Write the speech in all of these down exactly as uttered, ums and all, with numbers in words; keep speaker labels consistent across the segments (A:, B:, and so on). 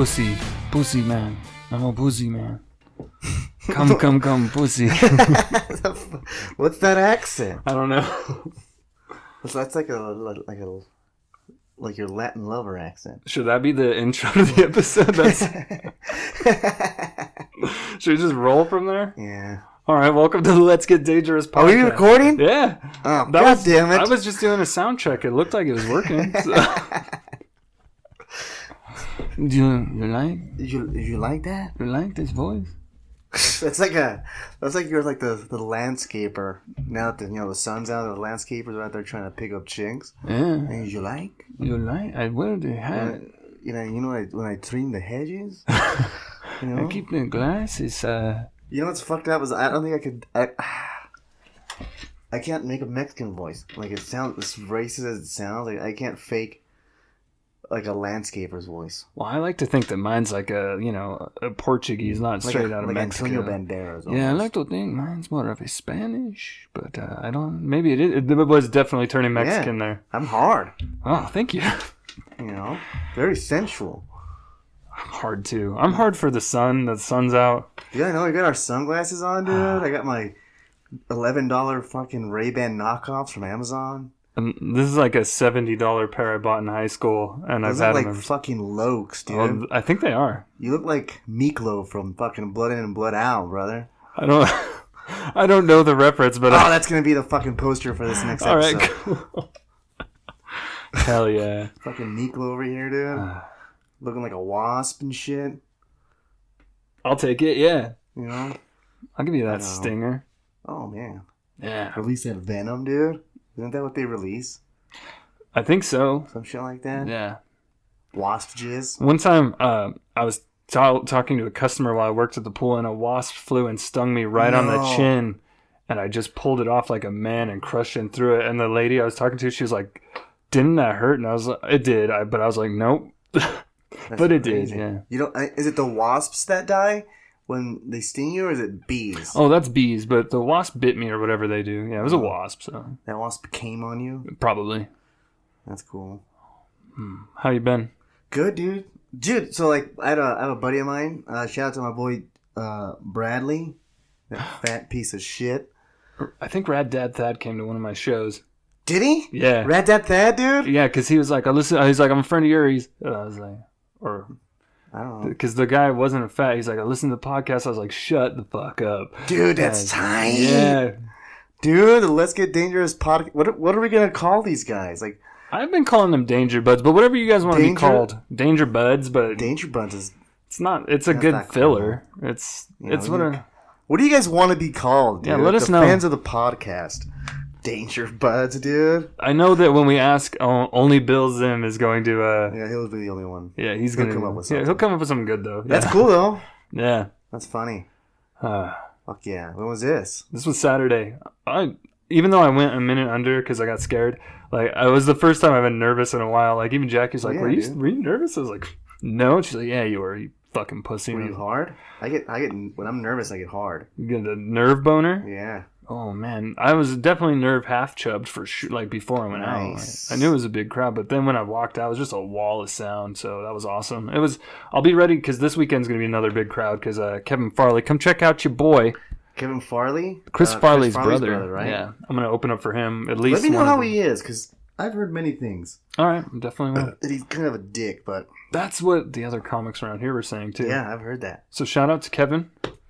A: pussy. Pussy man. I'm a pussy man. Come, come, come, pussy.
B: What's that accent?
A: I don't know.
B: That's like a like a like your Latin lover accent.
A: Should that be the intro to the episode? That's... Should we just roll from there?
B: Yeah.
A: All right, welcome to the Let's Get Dangerous podcast.
B: Are we recording?
A: Yeah.
B: Oh,
A: that
B: God
A: was,
B: damn it.
A: I was just doing a sound check. It looked like it was working. So. Do you, you like?
B: Did you did you like that?
A: You like this voice?
B: That's like a that's like you're like the, the landscaper. Now that the, you know the sun's out, the landscapers are out there trying to pick up chinks.
A: Yeah.
B: And you like?
A: You like? I wear the hat.
B: You know, you know when I, when I trim the hedges. You know?
A: I keep the glasses. Uh.
B: You know what's fucked up is I don't think I could. I, I can't make a Mexican voice. Like it sounds as racist as it sounds. Like I can't fake like a landscaper's voice.
A: Well, I like to think that mine's like a, you know, a Portuguese, not straight
B: like a,
A: out of
B: like
A: Mexico.
B: Antonio Banderas. Almost.
A: Yeah, I like to think mine's more of a Spanish, but uh, I don't. Maybe it is. It was definitely turning Mexican
B: yeah,
A: there.
B: I'm hard.
A: Oh, thank you.
B: You know, very sensual.
A: I'm hard too. I'm hard for the sun. The sun's out.
B: Yeah, I know. You got our sunglasses on, dude. I got my eleven dollar fucking Ray-Ban knockoffs from Amazon.
A: And this is like a seventy dollar pair I bought in high school, and
B: Those
A: I've had
B: like
A: them. Ever...
B: fucking Lokes, dude.
A: Oh, I think they are.
B: You look like Miklo from fucking Blood In and Blood Out, brother.
A: I don't. I don't know the reference, but
B: oh,
A: I...
B: that's gonna be the fucking poster for this next
A: All
B: episode.
A: right, cool. Hell yeah.
B: Fucking Miklo over here, dude. Looking like a wasp and shit.
A: I'll take it, yeah.
B: You know?
A: I'll give you that stinger.
B: Oh, man.
A: Yeah.
B: Release that Venom, dude. Isn't that what they release?
A: I think so.
B: Some shit like that?
A: Yeah.
B: Wasp jizz?
A: One time, uh, I was ta- talking to a customer while I worked at the pool, and a wasp flew and stung me right
B: no.
A: on the chin. And I just pulled it off like a man and crushed it through it. And the lady I was talking to, she was like, didn't that hurt? And I was like, it did. I, but I was like, nope. But it
B: crazy.
A: did, yeah.
B: You don't, is it the wasps that die when they sting you, or is it bees?
A: Oh, that's bees, but the wasp bit me or whatever they do. Yeah, it was a wasp, so.
B: That wasp came on you?
A: Probably.
B: That's cool.
A: Hmm. How you been?
B: Good, dude. Dude, so like, I had a, I have a buddy of mine. Uh, shout out to my boy uh, Bradley. That fat piece of shit.
A: I think Rad Dad Thad came to one of my shows.
B: Did he?
A: Yeah.
B: Rad Dad Thad, dude?
A: Yeah, because he was like, I listen. He's like, I'm a friend of yours. And I was like, or.
B: I don't know.
A: Because the guy wasn't a fat. He's like, I listened to the podcast. I was like, shut the fuck up.
B: Dude, that's tight.
A: Yeah.
B: Dude, the Let's Get Dangerous podcast. What, what are we going to call these guys? Like,
A: I've been calling them Danger Buds, but whatever you guys want to be
B: Danger-
A: called. Danger Buds, but.
B: Danger Buds is.
A: It's not. It's a
B: That's
A: good
B: not cool.
A: filler. It's
B: You know,
A: it's what
B: you-
A: a.
B: What do you guys want to be called, dude?
A: Yeah, let us
B: the
A: know.
B: Fans of the podcast. Danger Buds, dude.
A: I know that when we ask, oh, only Bill Zim is going to. uh
B: Yeah, he'll be the only one.
A: Yeah, he's
B: He'll
A: gonna
B: come up with
A: Yeah, he'll
B: something.
A: come up with something good though.
B: That's
A: Yeah.
B: cool, though.
A: Yeah.
B: That's funny.
A: Uh,
B: Fuck yeah. When was this?
A: this was Saturday. I even though I went a minute under because I got scared. Like I was the first time I've been nervous in a while. Like even Jackie's like,
B: yeah,
A: "Were you
B: dude.
A: were you nervous?" I was like, "No." She's like, "Yeah, you were. You fucking pussy."
B: Were you hard? I get, I get, when I'm nervous, I get hard.
A: You get a nerve boner.
B: Yeah.
A: Oh man, I was definitely nerve half chubbed for sure. Like before I went
B: Nice.
A: out, I knew it was a big crowd, but then when I walked out, it was just a wall of sound. So that was awesome. It was. I'll be ready because this weekend's gonna be another big crowd. Because uh, Kevin Farley, come check out your boy,
B: Kevin Farley?
A: Chris
B: Uh,
A: Farley's, brother.
B: right?
A: Yeah, I'm gonna open up for him at least.
B: Let me know
A: one
B: how
A: of them.
B: he is, because I've heard many things.
A: All right, definitely will.
B: That he's kind of a dick, but
A: That's what the other comics around here were saying too.
B: yeah, I've heard that.
A: So shout out to Kevin.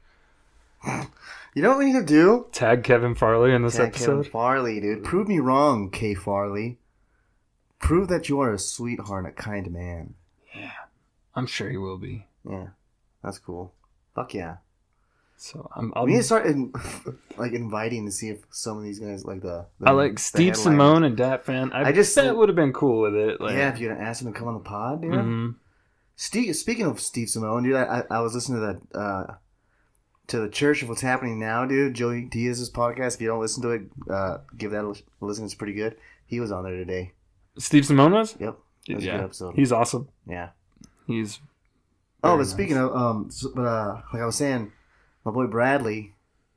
B: You know what we need to do?
A: Tag Kevin Farley in this
B: Tag Kevin
A: episode.
B: Farley, dude. Prove me wrong, K. Farley. Prove that you are a sweetheart, a kind man.
A: I'm sure he will be.
B: Yeah, that's cool. Fuck yeah.
A: So I'm. I'll,
B: We need to start in, like inviting to see if some of these guys like the. the
A: I like
B: the
A: Steve
B: headliners-
A: Simone and Dat Fan. I,
B: I just-
A: that would have been cool with it. Like,
B: Yeah, if you'd asked him to come on the pod, dude.
A: mhm.
B: Steve, speaking of Steve Simone, dude, I, I was listening to that uh, to the Church of What's Happening Now, dude. Joey Diaz's podcast. If you don't listen to it, uh, give that a listen. It's pretty good. He was on there today.
A: Steve Simone was.
B: Yep, that was a
A: Yeah,
B: good episode.
A: he's awesome.
B: Yeah.
A: He's.
B: Oh,
A: very
B: but
A: nice.
B: speaking of, um, so, but uh, like I was saying, my boy Bradley,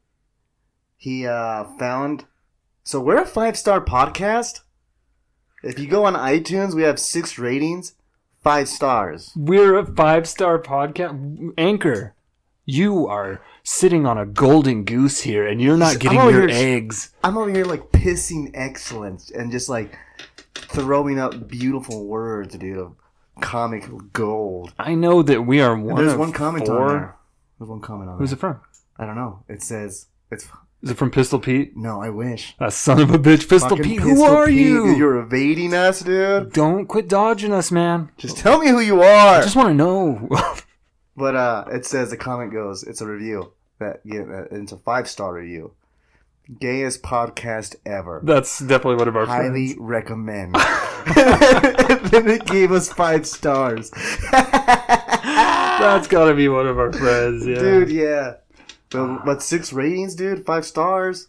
B: he uh found. So we're a five star podcast. If you go on iTunes, we have six ratings. five stars.
A: We're a five-star podcast. Anchor, you are sitting on a golden goose here, and you're not getting
B: I'm
A: your
B: over here-
A: eggs.
B: I'm over here like pissing excellence and just like throwing up beautiful words, dude, of comic gold.
A: I know that we are one
B: There's
A: of
B: one comment
A: four.
B: on there. There's one comment on
A: Who's
B: there.
A: it from?
B: I don't know. It says it's
A: Is it from Pistol Pete?
B: no. I wish.
A: That son of a bitch, Pistol
B: Fucking
A: Pete.
B: Pistol
A: Who are
B: Pete,
A: you?
B: You're evading us, dude.
A: Don't quit dodging us, man.
B: Just tell me who you are.
A: I just want to know.
B: But uh, it says the comment goes. It's a review that yeah, that- it's a five star review. Gayest podcast ever.
A: That's definitely one of our
B: Highly
A: friends.
B: recommend. And then it gave us five stars.
A: That's got to be one of our friends, yeah.
B: Dude, yeah. But, but six ratings, dude? Five stars?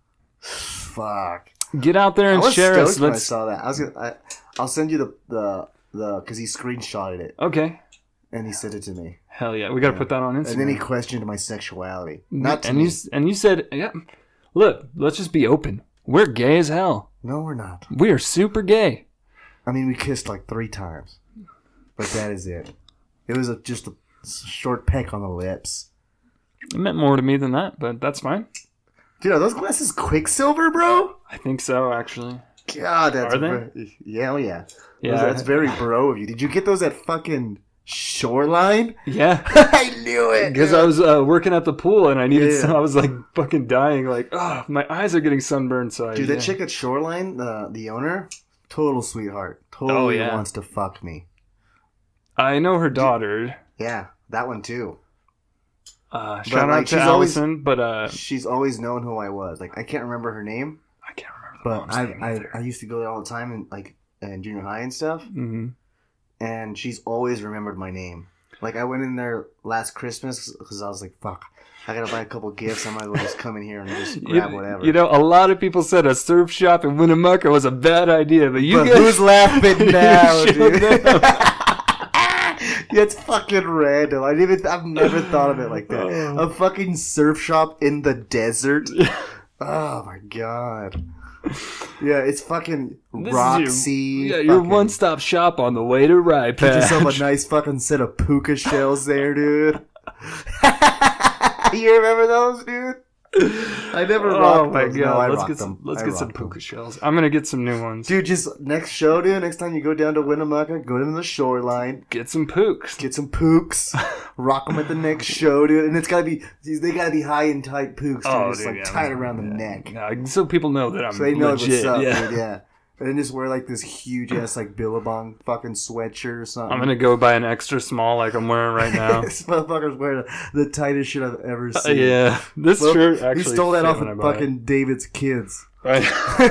B: Fuck.
A: Get out there
B: I
A: and
B: was
A: share
B: stoked
A: us.
B: when I
A: Let's.
B: saw that. I was gonna, I, I'll send you the, the, the, because he screenshotted it
A: Okay.
B: and he sent it to me.
A: Hell yeah. We got to put that on Instagram.
B: And then he questioned my sexuality. Not to
A: and
B: me.
A: you s- and you said, yeah, look, let's just be open. We're gay as hell.
B: No, we're not.
A: We are super gay.
B: I mean, we kissed like three times. But that is it. It was a, just a short peck on the lips.
A: It meant more to me than that, but that's fine.
B: Dude, are those glasses Quicksilver, bro?
A: I think so, actually.
B: God, that's
A: Are they?
B: Very, yeah, oh yeah.
A: Yeah.
B: Those- that's very bro of you. Did you get those at fucking Shoreline?
A: Yeah.
B: I knew it.
A: Because I was uh, working at the pool and I needed
B: Yeah.
A: some, I was like fucking dying. Like, oh, my eyes are getting sunburned. So I,
B: Dude,
A: yeah.
B: that chick at Shoreline, the the owner, total sweetheart. Totally
A: Oh, yeah.
B: wants to fuck me.
A: I know her daughter.
B: Yeah, that one too.
A: Uh, shout
B: like,
A: out to
B: she's always-
A: Allison, but uh,
B: She's always known who I was. Like, I can't remember her name,
A: I can't remember the
B: but
A: mom's
B: I
A: name
B: I,
A: either.
B: I used to go there all the time in like in junior high and stuff.
A: Mm-hmm.
B: And she's always remembered my name. Like, I went in there last Christmas because I was like, fuck, I gotta buy a couple gifts. I might as well just come in here and just grab
A: You,
B: whatever.
A: you know, a lot of people said a surf shop in Winnemucca was a bad idea, but you
B: but
A: guys,
B: who's laughing now,
A: You showed
B: dude?
A: them.
B: It's fucking random. I didn't even, I've never thought of it like that.
A: Oh.
B: A fucking surf shop in the desert. Oh my god. Yeah, it's fucking
A: This is
B: Roxy.
A: your, yeah, your
B: fucking-
A: one-stop shop on the way to Rye
B: Get yourself
A: Patch.
B: a nice fucking set of puka shells there, dude. You remember those, dude? I never
A: Oh
B: rocked
A: my
B: those.
A: god!
B: No, I
A: let's
B: rocked
A: get
B: them.
A: some. Let's
B: I
A: get some
B: rocked them.
A: puka shells. I'm gonna get some new ones.
B: Dude, just next show, dude. Next time you go down to Winnemucca, go down to the Shoreline,
A: Get some pooks.
B: get some pooks, rock them at the next show, dude. And it's gotta be, they gotta be high and tight pooks, dude.
A: Oh,
B: just
A: dude,
B: like
A: yeah,
B: tight
A: yeah,
B: around the
A: yeah.
B: neck.
A: Yeah, so people know that I'm
B: So they know
A: legit.
B: what's up,
A: yeah.
B: dude. Yeah. And then just wear like this huge ass like Billabong fucking sweatshirt or something.
A: I'm gonna go buy an extra small like I'm wearing right now.
B: This motherfucker's wearing the tightest shit I've ever
A: Uh,
B: seen.
A: yeah, this
B: Well,
A: shirt actually.
B: he stole that
A: fit
B: off
A: when I
B: of
A: bought
B: fucking David's kids.
A: it. Right.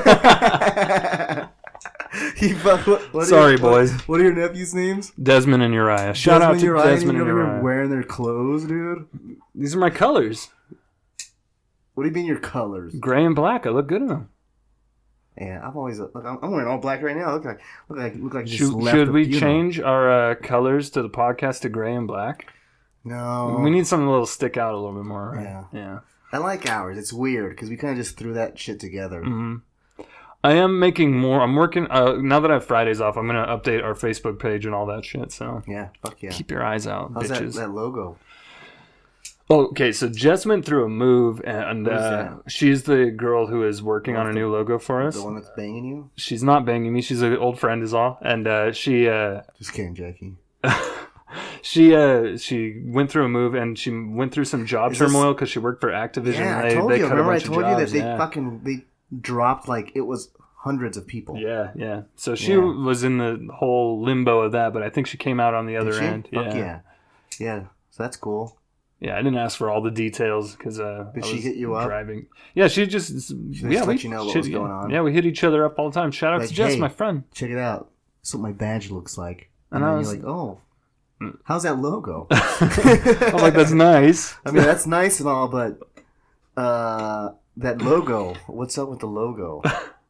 B: he, fuck- what, what are
A: Sorry,
B: your,
A: boys.
B: What, what are your nephews' names?
A: Desmond and Uriah. Shout out to
B: Uriah,
A: Desmond
B: you
A: and
B: over here
A: Uriah.
B: wearing their clothes, dude.
A: These are my colors:
B: What do you mean your colors?
A: gray and black. I look good in them.
B: Yeah, I've always look. I'm, I'm wearing all black right now. I look like look like look like I just
A: Should,
B: left
A: should
B: the
A: we
B: funeral.
A: change our uh, colors to the podcast to gray and black?
B: No,
A: We need something a little stick out a little bit more. Right?
B: Yeah.
A: Yeah.
B: I like ours. It's weird because we kind of just threw that shit together.
A: hmm I am making more. I'm working. Uh, now that I have Fridays off, I'm gonna update our Facebook page and all that shit. So
B: Yeah, fuck yeah.
A: keep your eyes out,
B: How's that,
A: bitches.
B: that logo?
A: Oh, okay, so Jess went through a move, and
B: Who's
A: uh,
B: that?
A: she's the girl who is working on a new logo for us.
B: The one that's banging you?
A: She's not banging me. She's an old friend, is all. And uh, she uh,
B: Just kidding, Jackie.
A: she uh, she went through a move, and she went through some job
B: Is this-
A: turmoil because she worked for Activision.
B: Yeah,
A: and
B: I
A: they,
B: told
A: they
B: you.
A: cut a
B: Remember I
A: bunch of
B: told you that
A: jobs,
B: they
A: yeah.
B: fucking they dropped like it was hundreds of people.
A: Yeah, yeah. So she
B: Yeah.
A: was in the whole limbo of that, but I think she came out on the other
B: Did she?
A: end.
B: Fuck
A: yeah.
B: yeah. Yeah, so that's cool.
A: Yeah, I didn't ask for all the details because uh,
B: Did
A: I
B: she
A: was
B: hit you up?
A: driving. Yeah, she just
B: just
A: yeah,
B: let
A: we,
B: you know what
A: she-
B: was
A: yeah,
B: going on?
A: Yeah, we hit each other up all the time. Shout out
B: Like,
A: to Jess,
B: hey.
A: my friend.
B: Check it out. That's what my badge looks like.
A: And
B: And,
A: I
B: then
A: was-
B: you're like, oh, how's that logo?
A: I'm like, that's nice.
B: I mean, that's nice and all, but uh, that logo. What's up with the logo?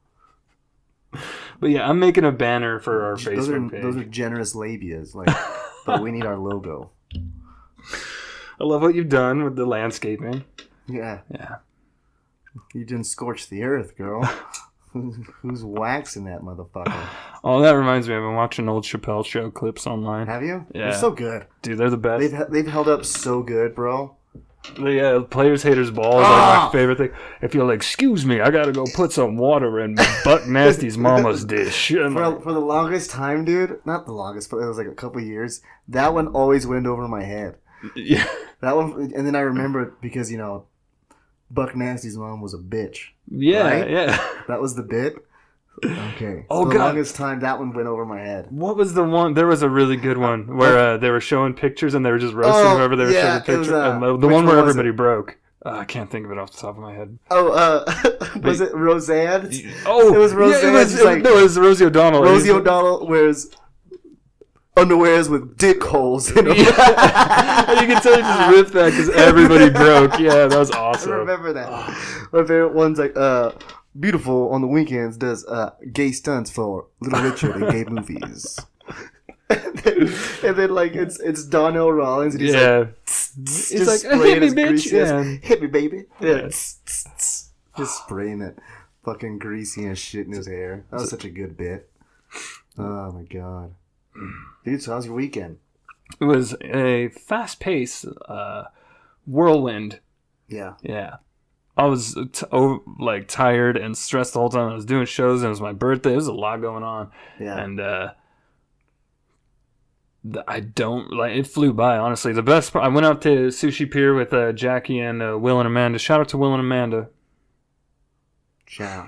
A: But yeah, I'm making a banner for our Facebook
B: those are
A: page.
B: those are generous labias, like, but we need our logo.
A: I love what you've done with the landscaping.
B: Yeah,
A: Yeah.
B: you didn't scorch the earth, girl. Who's waxing that motherfucker?
A: Oh, that reminds me. I've been watching old Chappelle Show clips online.
B: Have you?
A: Yeah.
B: They're so good.
A: Dude, they're the best.
B: They've they've held up so good, bro.
A: The uh, Players Haters Ball is
B: Ah!
A: like my favorite thing. If you're like, excuse me, I gotta go put some water in Buck Nasty's mama's dish. And
B: For,
A: like,
B: for the longest time, dude, not the longest, but it was like a couple years, that one always went over my head.
A: yeah.
B: That one, and then I remember it because, you know, Buck Nasty's mom was a bitch.
A: Yeah,
B: Right?
A: yeah.
B: That was the bit? Okay.
A: Oh,
B: For the
A: God.
B: longest time, that one went over my head.
A: What was the one? There was a really good one where uh, they were showing pictures and they were just roasting
B: Oh,
A: whoever they were
B: yeah,
A: showing the
B: it
A: picture.
B: was, uh,
A: and the the
B: which
A: one where
B: one was
A: everybody broke. Uh, I can't think of it off the top of my head.
B: Oh, uh, was it Roseanne?
A: Oh,
B: It was Roseanne.
A: Yeah, it was,
B: She's
A: it-
B: like-
A: no, it was Rosie O'Donnell.
B: Rosie
A: It was-
B: O'Donnell wears underwears with dick holes in them.
A: Yeah. And you can tell he just ripped that because everybody broke. Yeah, that was
B: I
A: awesome.
B: remember that. My favorite one's like, uh, Beautiful on the weekends does uh, gay stunts for Little Richard in gay movies. and, then, and then, like, it's it's Donnell Rollins. And he's
A: Yeah.
B: like,
A: He's
B: just
A: like,
B: spraying
A: hit me,
B: his
A: bitch.
B: greasy
A: Yeah.
B: ass- hit me, baby. Yeah.
A: Yeah.
B: Just spraying it. Fucking greasy and shit in his hair. That was such a good bit. Oh, my God. Dude, so how's your weekend?
A: It was a fast-paced uh, whirlwind.
B: Yeah.
A: Yeah. I was t- oh, like tired and stressed the whole time. I was doing shows and it was my birthday. There was a lot going on.
B: Yeah.
A: And uh, the, I don't like it flew by, honestly. The best part, I went out to Sushi Pier with uh, Jackie and uh, Will and Amanda. Shout out to Will and Amanda.
B: Ciao.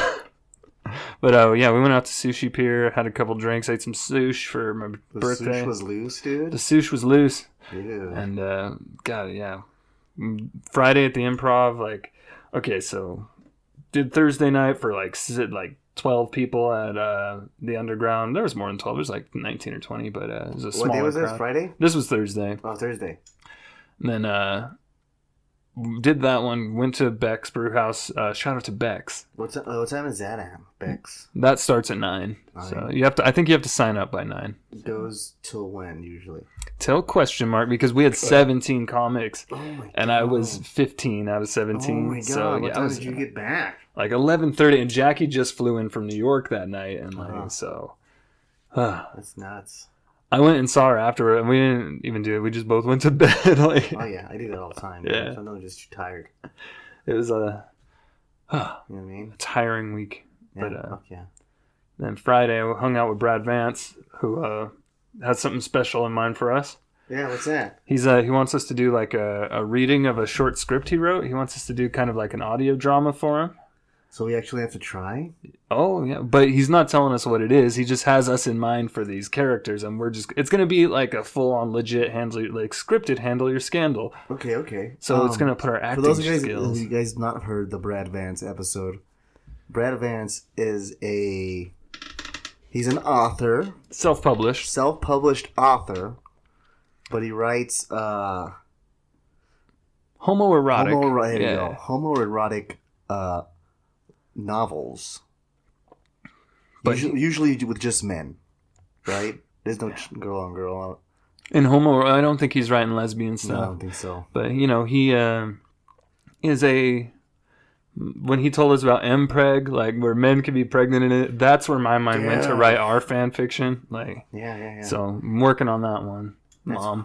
A: But uh, yeah, we went out to Sushi Pier, had a couple drinks, ate some sushi for my
B: The
A: birthday.
B: sushi was loose, dude.
A: the sushi was loose.
B: Dude.
A: And uh, God, yeah. Friday at the Improv, like, okay, so did Thursday night for like sit like twelve people at uh, the Underground. There was more than twelve. There was like nineteen or twenty, but uh, it was a smaller
B: What day was this?
A: crowd.
B: Friday?
A: This was Thursday.
B: Oh, Thursday.
A: And then uh, did that one. Went to Beck's Brew House. Uh, shout out to Beck's.
B: What's uh, what time is that at? Bex
A: That starts at nine. So
B: Nine.
A: you have to. I think you have to sign up by nine.
B: goes till when usually?
A: Till question mark because we had seventeen comics.
B: Oh my god!
A: And I was fifteen out of
B: Oh
A: seventeen.
B: my god!
A: So
B: what
A: yeah, I
B: time
A: was
B: did you get back?
A: like eleven thirty, and Jackie just flew in from New York that night, and like
B: Uh-huh.
A: so. Uh,
B: That's nuts.
A: I went and saw her afterward, and we didn't even do it. We just both went to bed. like
B: Oh yeah, I do that all the time.
A: Yeah.
B: Yeah. So I'm just too tired.
A: it was a, uh,
B: You know what I mean?
A: tiring week.
B: Yeah.
A: But, uh,
B: fuck yeah.
A: Then Friday, I hung out with Brad Vance, who uh, has something special in mind for us.
B: Yeah. What's that?
A: He's uh, he wants us to do like a, a reading of a short script he wrote. He wants us to do kind of like an audio drama for him.
B: So we actually have to try?
A: Oh yeah, but he's not telling us what it is. He just has us in mind for these characters, and we're just—it's gonna be like a full-on, legit handle, like scripted handle your scandal.
B: Okay. Okay.
A: So it's
B: Um,
A: gonna put our
B: For
A: acting
B: those of you guys
A: skills.
B: who you guys not heard the Brad Vance episode, Brad Vance is a he's an author,
A: Self-published.
B: self-published author, but he writes uh
A: Homoerotic.
B: homo there you
A: yeah.
B: go. homoerotic uh novels.
A: But
B: usually, usually with just men, right? There's no ch- girl on girl out.
A: In homo, I don't think he's writing lesbian
B: No, I
A: stuff.
B: don't think so.
A: But you know, he uh, is a. When he told us about M-Preg, like where men can be pregnant in it, that's where my mind went to
B: Yeah.
A: write our fan fiction. Like,
B: Yeah, yeah, yeah.
A: so I'm working on that one,
B: That's-
A: Mom.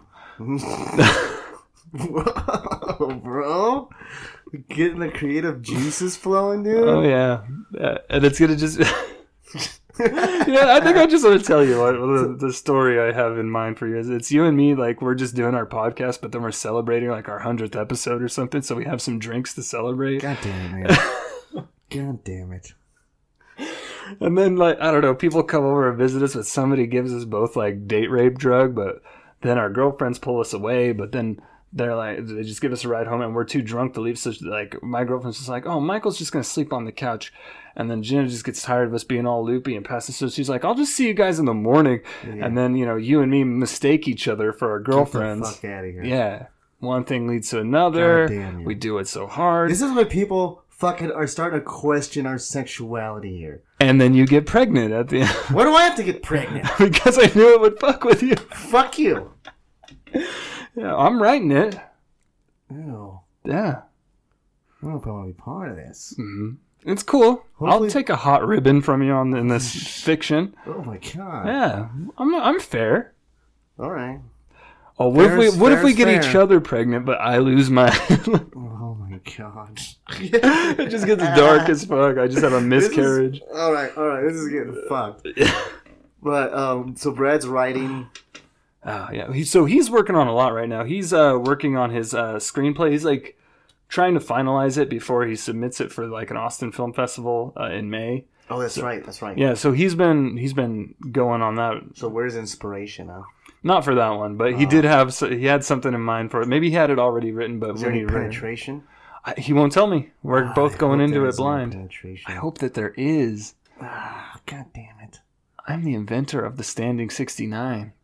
B: Whoa, bro, getting the creative juices flowing, dude.
A: Oh yeah, Uh, and it's gonna just. yeah, I think I just want to tell you what the, the story I have in mind for you is. It's you and me, like we're just doing our podcast, but then we're celebrating like our hundredth episode or something, so we have some drinks to celebrate.
B: God damn it, man. God damn it.
A: And then like I don't know, people come over and visit us, but somebody gives us both like date rape drug, but then our girlfriends pull us away, but then. They're like, they just give us a ride home, and we're too drunk to leave. So, like, my girlfriend's just like, oh, Michael's just going to sleep on the couch. And then Jenna just gets tired of us being all loopy and passes. So she's like, I'll just see you guys in the morning.
B: Yeah.
A: And then, you know, you and me mistake each other for our
B: Get the
A: girlfriends.
B: fuck out of here.
A: Yeah. One thing leads to another.
B: God damn you.
A: We do it so hard.
B: This is why people fucking are starting to question our sexuality here.
A: And then you get pregnant at the end.
B: Why do I have to get pregnant?
A: Because I knew it would fuck with you.
B: Fuck you.
A: Yeah, I'm writing it.
B: Ew.
A: Yeah.
B: I don't know if I want to be part of this.
A: hmm It's cool.
B: Hopefully-
A: I'll take a hot ribbon from you on in this fiction.
B: Oh my god.
A: Yeah, I'm I'm fair.
B: All right.
A: Oh, what
B: Fair
A: if
B: is-
A: we what if
B: fair
A: we
B: is
A: get
B: fair.
A: each other pregnant, but I lose my?
B: Oh my god.
A: It just gets dark as fuck. I just have a
B: This is-
A: miscarriage.
B: all right, all right. This is getting fucked. But um, so Brad's writing.
A: Oh yeah. He, so he's working on a lot right now. He's uh working on his uh screenplay. He's like trying to finalize it before he submits it for like an Austin Film Festival uh, in May.
B: Oh, that's right. That's right.
A: Yeah. So he's been he's been going on that.
B: So where's inspiration, huh?
A: Not for that one, but he
B: Oh.
A: did have so he had something in mind for it. Maybe he had it already written, but
B: Is there
A: when
B: any
A: he read it,
B: penetration?
A: I, he won't tell me. We're
B: Ah,
A: both
B: I
A: going
B: hope
A: into
B: there
A: it
B: is no
A: blind.
B: penetration.
A: I hope that there is.
B: Ah, god damn it.
A: I'm the inventor of the Standing sixty-nine.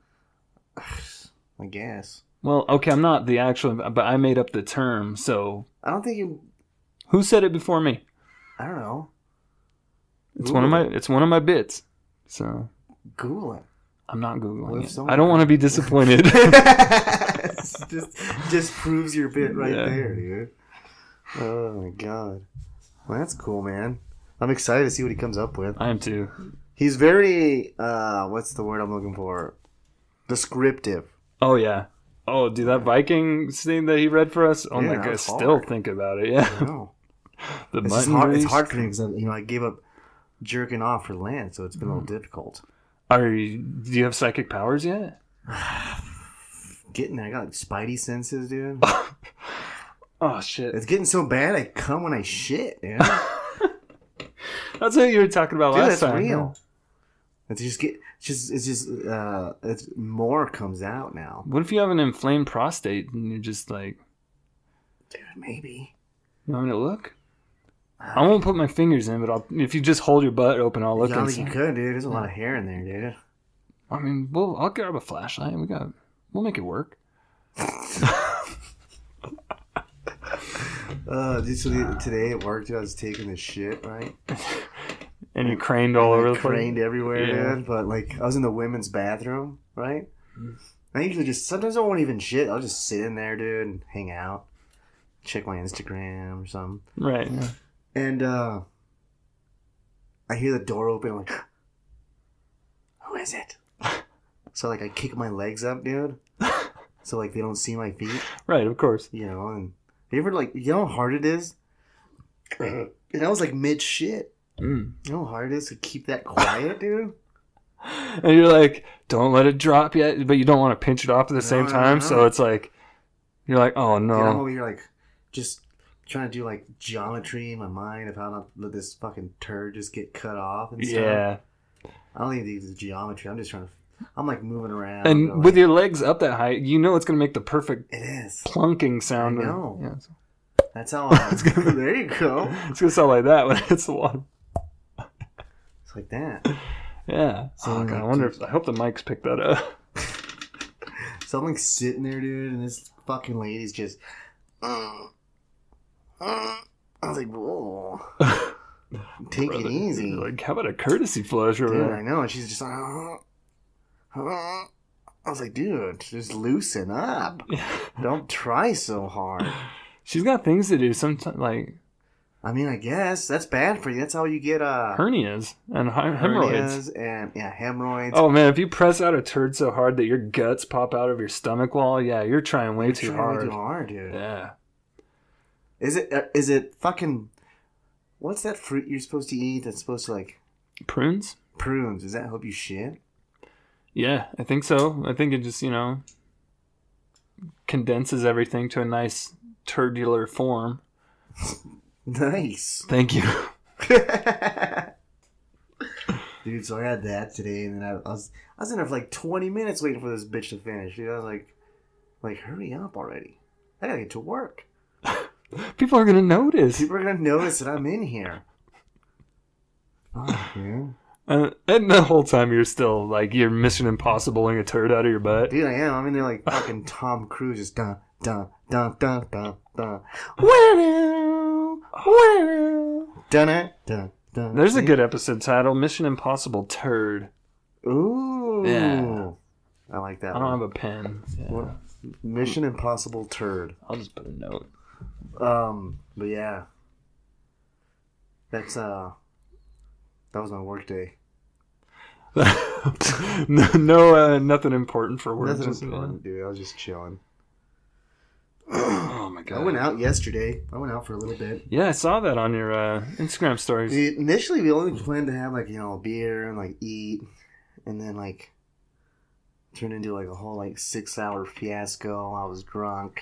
B: I guess.
A: Well, okay, I'm not the actual, but I made up the term. So
B: I don't think you.
A: who said it before me?
B: I don't know.
A: It's one of my
B: Google
A: it's one of my bits. So
B: Google it.
A: I'm not
B: What
A: googling
B: if
A: it.
B: someone-
A: I don't want to be disappointed.
B: just, just proves your bit right
A: Yeah.
B: there, dude. Oh my god. Well, that's cool, man. I'm excited to see what he comes up with.
A: I am too.
B: He's very, uh, what's the word I'm looking for? Descriptive.
A: Oh yeah. Oh, dude, that Viking thing that he read for us. Oh
B: Yeah,
A: my
B: that
A: god, I
B: was
A: still
B: hard.
A: think about it. Yeah,
B: No.
A: the
B: It's, just
A: mutton
B: hard, it's
A: grease.
B: hard for me because, you know, I gave up jerking off for Lent, so it's been a
A: Mm.
B: little difficult.
A: Are you, do you have psychic powers yet?
B: Getting there. I got like, spidey senses, dude.
A: Oh shit.
B: It's getting so bad I come when I shit, dude.
A: That's what you were talking about
B: Dude,
A: last
B: that's
A: time.
B: real. It's just get, it's just, it's just, uh, it's more comes out now.
A: What if you have an inflamed prostate and you're just like,
B: Dude, maybe.
A: you want me to look? I won't put my fingers in, but I'll, if you just hold your butt open, I'll look
B: I don't think you
A: inside.
B: could, dude. There's a lot of hair in there, dude.
A: I mean, well, I'll grab a flashlight. We got, we'll make it work.
B: Uh, dude, so the, today at work, dude, I was taking this shit, right?
A: And you craned all over the place.
B: Craned everywhere,
A: Yeah.
B: dude. But like, I was in the women's bathroom, right? I usually just sometimes I won't even shit. I'll just sit in there, dude, and hang out, check my Instagram or something.
A: Right. Yeah.
B: And uh, I hear the door open. I'm like, who is it? So like, I kick my legs up, dude. So like, they don't see my feet,
A: Right. Of course.
B: you know. And you ever like, you know how hard it is? And I was like mid shit.
A: Mm.
B: You know how hard it is to keep that quiet, dude?
A: And you're like, don't let it drop yet, but you don't want to pinch it off at the same
B: no,
A: time.
B: no.
A: So it's like, you're like, oh
B: You know
A: no.
B: how you're like, just trying to do like geometry in my mind of how not let this fucking turd just get cut off and stuff.
A: Yeah.
B: I don't even think it's geometry. I'm just trying to. I'm like moving around.
A: And
B: going,
A: with your legs up that high, you know it's gonna make the perfect
B: it is.
A: plunking sound.
B: I know.
A: Yeah, so
B: That's how. I,
A: It's gonna-
B: there you go.
A: it's gonna sound like that when it hits the water.
B: It's like that.
A: Yeah.
B: So,
A: oh, God, I
B: like,
A: wonder if I hope the mics pick that up.
B: So I'm like sitting there, dude, and this fucking lady's just. Uh, uh, I was like, whoa. Take
A: Brother,
B: it easy.
A: Like, how about a courtesy flush over
B: Dude, I
A: there?
B: know. And she's just like, uh, uh. I was like, dude, just loosen up. Don't try so hard.
A: She's got things to do. Sometimes, like
B: I mean, I guess that's bad for you. That's how you get uh,
A: hernias and hy- hemorrhoids.
B: hernias and yeah, hemorrhoids.
A: Oh man, if you press out a turd so hard that your guts pop out of your stomach wall, yeah, you're trying way
B: You're
A: too
B: trying
A: hard.
B: Too hard, dude.
A: Yeah.
B: Is it? Uh, is it fucking? What's that fruit you're supposed to eat? That's supposed to like
A: Prunes?
B: prunes. Does that help you shit?
A: Yeah, I think so. I think it just, you know, condenses everything to a nice turdular form.
B: Nice.
A: Thank you.
B: Dude, so I had that today, and then I, I was I was in there for like twenty minutes waiting for this bitch to finish. Dude, I was like, like hurry up already! I gotta get to work.
A: People are gonna notice.
B: People are gonna notice that I'm in here. Oh, dude.
A: Uh, and the whole time you're still like you're Mission Impossibling a turd out of your butt.
B: Dude, I am. I'm in there like fucking Tom Cruise, just dun dun dun dun dun dun. Wow, wow, dun dun dun.
A: There's a good episode title: Mission Impossible Turd.
B: Ooh.
A: Yeah.
B: I like that
A: I don't
B: one.
A: have a pen. Yeah.
B: What? Mission Impossible turd.
A: I'll just put a note.
B: Um, but yeah. That's uh, that was my work day.
A: no, no uh, nothing important for work.
B: Nothing
A: just,
B: important, dude. I was just chilling.
A: Oh my god!
B: I went out yesterday. I went out for a little bit.
A: Yeah, I saw that on your uh, Instagram stories.
B: We, initially, we only planned to have like you know a beer and like eat, and then like turned into like a whole like six hour fiasco. I was drunk.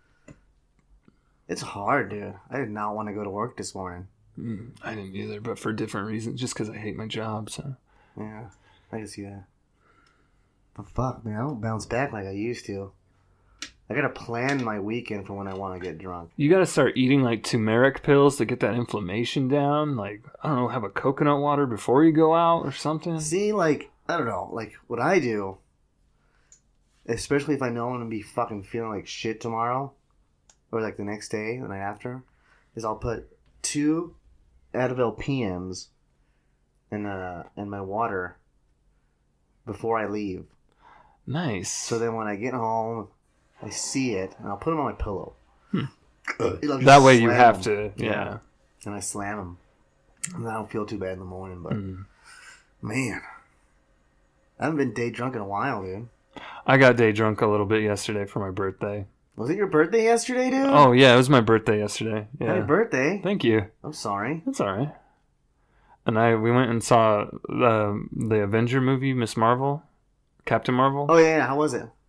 B: It's hard, dude. I did not want to go to work this morning.
A: Mm, I didn't either, but for different reasons. Just because I hate my job. So
B: yeah, I can see that. But fuck, man, I don't bounce back like I used to. I gotta plan my weekend for when I want to get drunk.
A: You gotta start eating like turmeric pills to get that inflammation down. Like, I don't know, have a coconut water before you go out or something.
B: See, like, I don't know, like what I do, especially if I know I'm gonna be fucking feeling like shit tomorrow, or like the next day, the night after, is I'll put two Advil P Ms in uh in my water before I leave.
A: Nice.
B: So then when I get home, I see it, and I'll put them on my pillow.
A: Hmm.
B: That
A: That way you have
B: them.
A: to, yeah.
B: And I slam them. And I don't feel too bad in the morning, but
A: Mm.
B: man, I haven't been day drunk in a while, dude.
A: I got day drunk a little bit yesterday for my birthday.
B: Was it your birthday yesterday, dude?
A: Oh yeah, it was my birthday yesterday. Yeah.
B: Happy birthday.
A: Thank you.
B: I'm sorry.
A: That's all right. And I we went and saw the the Avenger movie, Miss Marvel, Captain Marvel.
B: Oh yeah, yeah. How was it?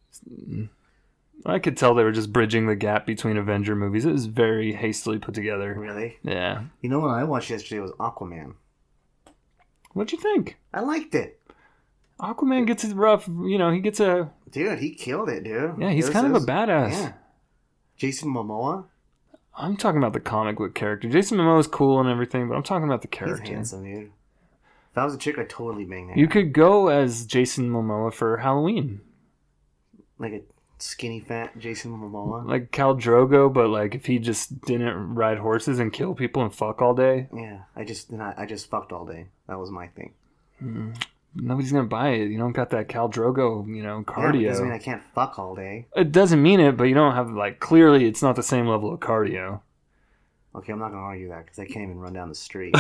A: I could tell they were just bridging the gap between Avenger movies. It was very hastily put together.
B: Really?
A: Yeah.
B: You know what I watched yesterday was Aquaman.
A: What'd you think?
B: I liked it.
A: Aquaman gets it rough. You know, he gets a...
B: Dude, he killed it, dude.
A: Yeah, he's
B: It was-
A: kind
B: it
A: of
B: was-
A: a badass.
B: Yeah. Jason Momoa.
A: I'm talking about the comic book character. Jason Momoa is cool and everything, but I'm talking about the
B: He's
A: character.
B: handsome, dude. If I was a chick, I'd totally bang that.
A: You could go as Jason Momoa for Halloween.
B: Like a skinny fat Jason Momoa.
A: Like Khal Drogo, but like if he just didn't ride horses and kill people and fuck all day.
B: Yeah, I just then I, I just fucked all day. That was my thing.
A: Mm. Nobody's gonna buy it. You don't got that Khal Drogo, you know,
B: Yeah, but
A: cardio.
B: it doesn't mean I can't fuck all day.
A: It doesn't mean it, but you don't have like clearly it's not the same level of cardio.
B: Okay, I'm not gonna argue that because I can't even run down the street.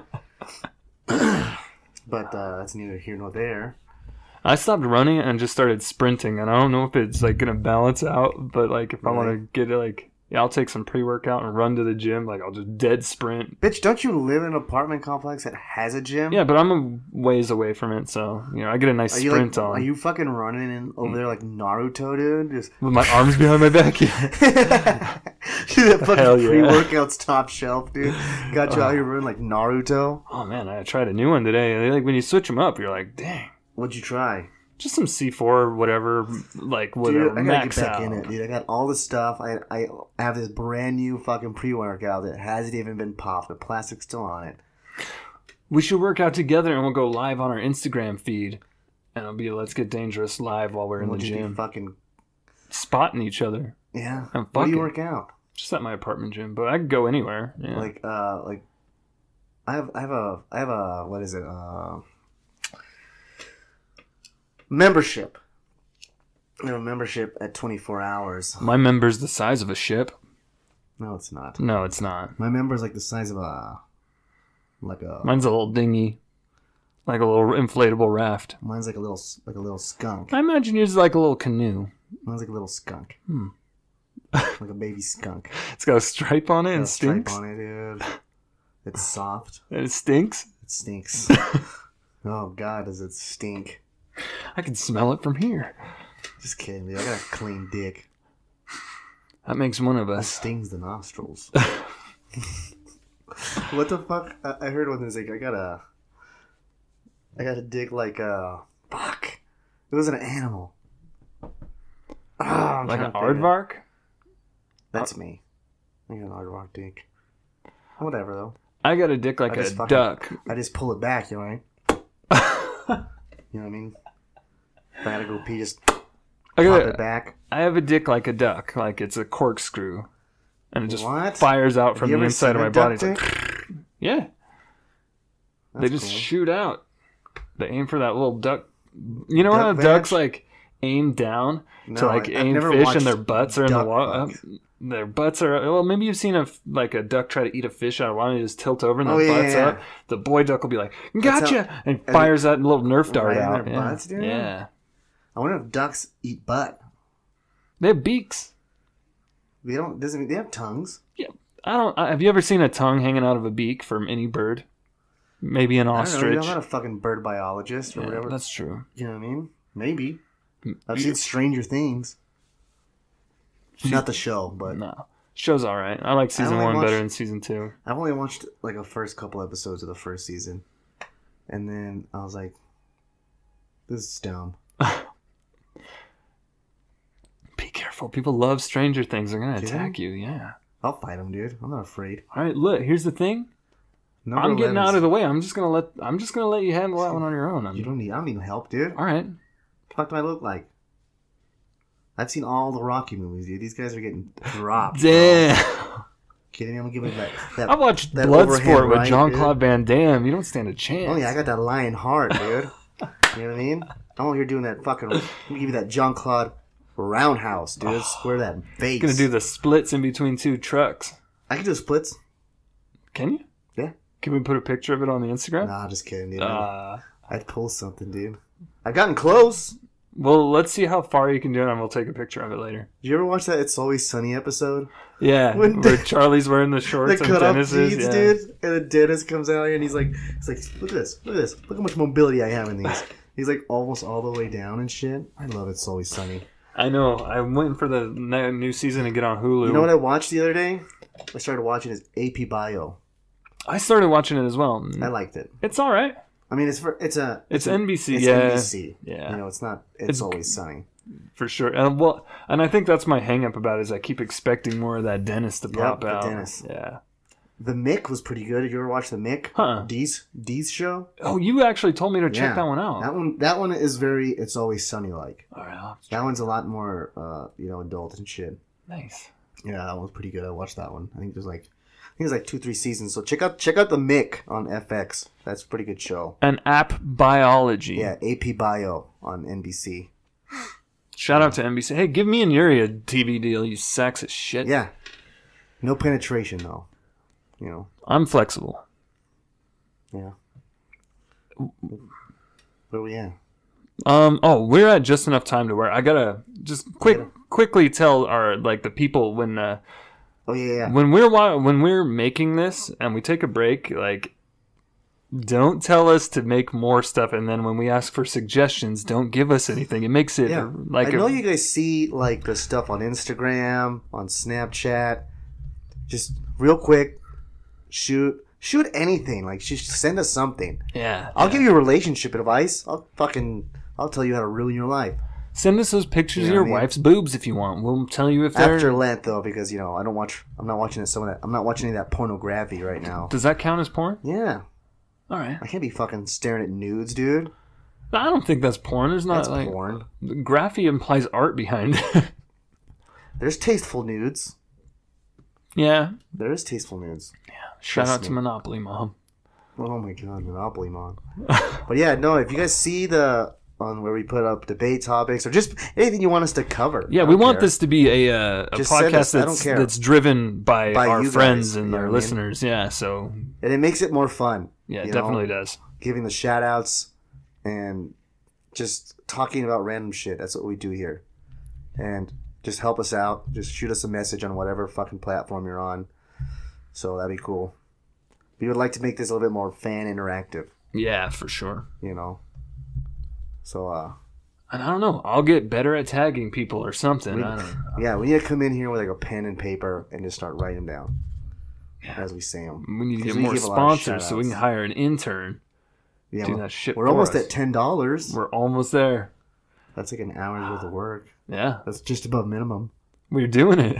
B: But uh, that's neither here nor there.
A: I stopped running and just started sprinting, and I don't know if it's like gonna balance out, but like if I
B: Really?
A: want to get it, like yeah, I'll take some pre-workout and run to the gym. Like I'll just dead sprint.
B: Bitch, don't you live in an apartment complex that has a gym?
A: Yeah, but I'm a ways away from it, so you know I get a nice
B: Are you
A: sprint
B: like,
A: on
B: are you fucking running in over there like Naruto, dude? Just
A: with my arms behind my back. Yeah.
B: Dude, that fucking
A: Hell yeah.
B: pre-workout's top shelf, dude. Got you out here running like Naruto.
A: Oh man, I tried a new one today. They, like when you switch them up, you're like, dang,
B: What'd you try?
A: just some C four or whatever, like whatever,
B: Dude, I gotta
A: max
B: get back
A: out.
B: in it, dude. I got all this stuff. I I have this brand new fucking pre-workout that hasn't even been popped. The plastic's still on it.
A: We should work out together and we'll go live on our Instagram feed. And it'll be Let's Get Dangerous live while we're in
B: We'll
A: the
B: just be
A: gym.
B: fucking
A: Spotting each other.
B: yeah.
A: I'm
B: Where do you
A: fucking-
B: work out?
A: Just at my apartment gym. But I could go anywhere. Yeah.
B: Like uh like I have I have a I have a what is it uh membership. I have a membership at twenty-four hours.
A: My member's the size of a ship.
B: No, it's not.
A: No, it's not.
B: My member's like the size of a like a
A: Mine's a little dinghy. Like a little inflatable raft.
B: mine's like a little like a little skunk.
A: I imagine yours is like a little canoe.
B: Mine's like a little skunk.
A: Hmm.
B: Like a baby skunk.
A: It's got a stripe on it
B: Got
A: and
B: a stripe
A: stinks.
B: on it, dude. It's soft.
A: And it stinks.
B: It stinks. Oh God, does it stink?
A: I can smell it from here.
B: Just kidding, dude. I got a clean dick.
A: That makes one of
B: It
A: us.
B: stings the nostrils. What the fuck? I, I heard one that's like, I got a, I got a dick like a, fuck. It was an animal. Oh, I'm
A: Like
B: trying
A: an
B: to think of it.
A: aardvark?
B: That's me. I got an aardvark dick. Whatever though.
A: I got a dick like
B: I
A: a
B: just fucking-
A: duck.
B: I just pull it back, you know what I mean? You know what I mean? If I gotta go pee, just
A: I,
B: pop
A: got
B: it
A: a,
B: back.
A: I have a dick like a duck. Like it's a corkscrew. And it just
B: What?
A: fires out
B: Have
A: from
B: you
A: the
B: ever
A: inside
B: seen
A: of my
B: a duck
A: body. It's like,
B: dick?
A: yeah.
B: That's
A: They just
B: cool.
A: shoot out. They aim for that little duck. You know how
B: Duck
A: ducks
B: badge?
A: like aim down
B: No,
A: to like
B: I- I've
A: aim
B: never
A: fish
B: watched
A: and their butts are in the
B: duck
A: water?
B: fuck.
A: their butts are. Well, maybe you've seen a like a duck try to eat a fish out of water and just tilt over and their
B: Oh, yeah,
A: butts
B: yeah, yeah.
A: up. The boy duck will be like, "Gotcha!"
B: how-
A: and fires that little Nerf dart
B: Right in
A: out.
B: their
A: yeah.
B: butts, dude?
A: yeah,
B: I wonder if ducks eat butt.
A: they have beaks.
B: They don't. Doesn't mean they have tongues.
A: Yeah, I don't. Have you ever seen a tongue hanging out of a beak from any bird? Maybe an
B: I don't know.
A: ostrich.
B: I'm not a fucking bird biologist or
A: Yeah,
B: whatever.
A: that's true.
B: You know what I mean? Maybe. I've
A: You-
B: seen Stranger Things. Not the show, but
A: No, show's all right. I like season
B: only
A: one
B: watched-
A: better than season two.
B: I've only watched like the first couple episodes of the first season, and then I was like, "This is dumb."
A: Be careful. People love Stranger Things. They're gonna
B: Do
A: attack you. Yeah.
B: I'll fight them, dude. I'm not afraid.
A: All right. Look. Here's the thing.
B: Number
A: I'm getting
B: eleven's
A: out of the way. I'm just gonna let. I'm just gonna let you handle that one on your own. I'm,
B: You don't need. I don't need help, dude.
A: all right.
B: What the fuck do I look like? I've seen all the Rocky movies, dude. These guys are getting dropped. bro.
A: Damn.
B: Kidding me? I'm giving that. that
A: I watched
B: that
A: Bloodsport
B: overhand
A: with
B: right,
A: Jean
B: dude.
A: Claude Van Damme. You don't stand a chance.
B: Oh yeah, I got that lion heart, dude. You know what I mean? I'm over here doing that fucking. Let me give you that Jean Claude roundhouse, dude. Square that face.
A: Gonna do the splits in between two trucks.
B: I can do splits.
A: Can you?
B: Yeah.
A: Can we put a picture of it on the Instagram?
B: Nah, just kidding, dude.
A: Uh,
B: I'd pull something, dude. I've gotten close.
A: well, let's see how far you can do it, and we'll take a picture of it later.
B: Did you ever watch that It's Always Sunny episode?
A: Yeah,
B: When
A: where
B: the-
A: Charlie's wearing the
B: The
A: shorts and
B: cut off
A: Dennis is.
B: jeans,
A: Yeah.
B: dude. And then Dennis comes out here and he's like, he's like, look at this, look at this, look how much mobility I have in these. He's like almost all the way down and shit. I love It's Always Sunny.
A: I know. I'm waiting for the ne- new season to get on Hulu.
B: You know what I watched the other day? I started watching is A P Bio.
A: I started watching it as well.
B: I liked it.
A: It's all right.
B: I mean, it's for it's a
A: It's
B: a-
A: N B C,
B: It's
A: yeah.
B: N B C.
A: Yeah.
B: You know, it's not. It's,
A: It's-
B: Always Sunny.
A: For sure. And well, and I think that's my hang up about it is I keep expecting more of that Dennis to pop
B: the
A: out.
B: Dennis.
A: Yeah.
B: The Mick was pretty good. Did you ever watch the Mick?
A: Huh.
B: Dee's Dee's show.
A: Oh, you actually told me to check
B: Yeah.
A: that one out.
B: That one. That one is very. It's Always Sunny like.
A: All right. I'll-
B: That one's a lot more. Uh, you know, adult and shit.
A: Nice.
B: Yeah, that one's pretty good. I watched that one. I think there's like, I think it's like two, three seasons. So check out check out the Mick on F X. That's a pretty good show.
A: An app biology.
B: Yeah, A P Bio on N B C.
A: Shout out to N B C. Hey, give me and Yuri a T V deal, you sacks of shit.
B: Yeah, no penetration though. You know.
A: I'm flexible.
B: Yeah. Where we at?
A: Um. Oh, we're at just enough time to where I gotta just quick, quickly tell our like the people when uh,
B: Oh yeah, yeah.
A: when we're wa- when we're making this and we take a break, like don't tell us to make more stuff, and then when we ask for suggestions, don't give us anything. It makes it
B: Yeah.
A: like
B: I
A: a-
B: know you guys see like the stuff on Instagram, on Snapchat. Just real quick, shoot shoot anything. Like just send us something.
A: yeah.
B: I'll
A: yeah.
B: give you relationship advice. I'll fucking I'll tell you how to ruin your life.
A: Send us those pictures
B: You
A: of
B: know
A: your
B: what I mean?
A: wife's boobs if you want. We'll tell you if they're.
B: After Lent though, because you know I don't watch. I'm not watching some of that. I'm not watching any of that pornography right now.
A: Does that count as porn?
B: Yeah,
A: All right.
B: I can't be fucking staring at nudes, dude.
A: I don't think that's porn. There's not
B: That's
A: like
B: porn.
A: graphy implies art behind it.
B: There's tasteful nudes.
A: Yeah.
B: There is tasteful nudes.
A: Shout
B: Trust
A: out to
B: me.
A: Monopoly Mom.
B: Oh my god, Monopoly Mom. But yeah, no, if you guys see the on where we put up debate topics or just anything you want us to cover.
A: Yeah,
B: I
A: we
B: don't
A: want
B: care.
A: this to be a uh, a
B: Just send
A: podcast
B: us- I don't
A: that's
B: care.
A: that's driven by,
B: By
A: our
B: you
A: friends
B: guys,
A: and
B: you know
A: our
B: what I mean?
A: listeners. Yeah, so
B: and it makes it more fun.
A: yeah, it
B: you know?
A: definitely does.
B: Giving the shout outs and just talking about random shit. That's what we do here. And just help us out. Just shoot us a message on whatever fucking platform you're on. So that'd be cool. We would like to make this a little bit more fan interactive,
A: Yeah, for sure.
B: you know. So uh
A: And I don't know. I'll get better at tagging people or something.
B: We-
A: I don't know.
B: yeah, we need to come in here with like a pen and paper and just start writing them down as we say them.
A: We need to
B: 'Cause
A: get
B: we
A: more
B: give a lot of
A: sponsors so we can
B: shout-outs.
A: hire an intern.
B: Yeah,
A: do
B: we're,
A: that shit
B: we're
A: for
B: almost
A: us.
B: at ten dollars.
A: We're almost there.
B: That's like an hour's worth of work.
A: Yeah,
B: That's just above minimum.
A: we're doing it.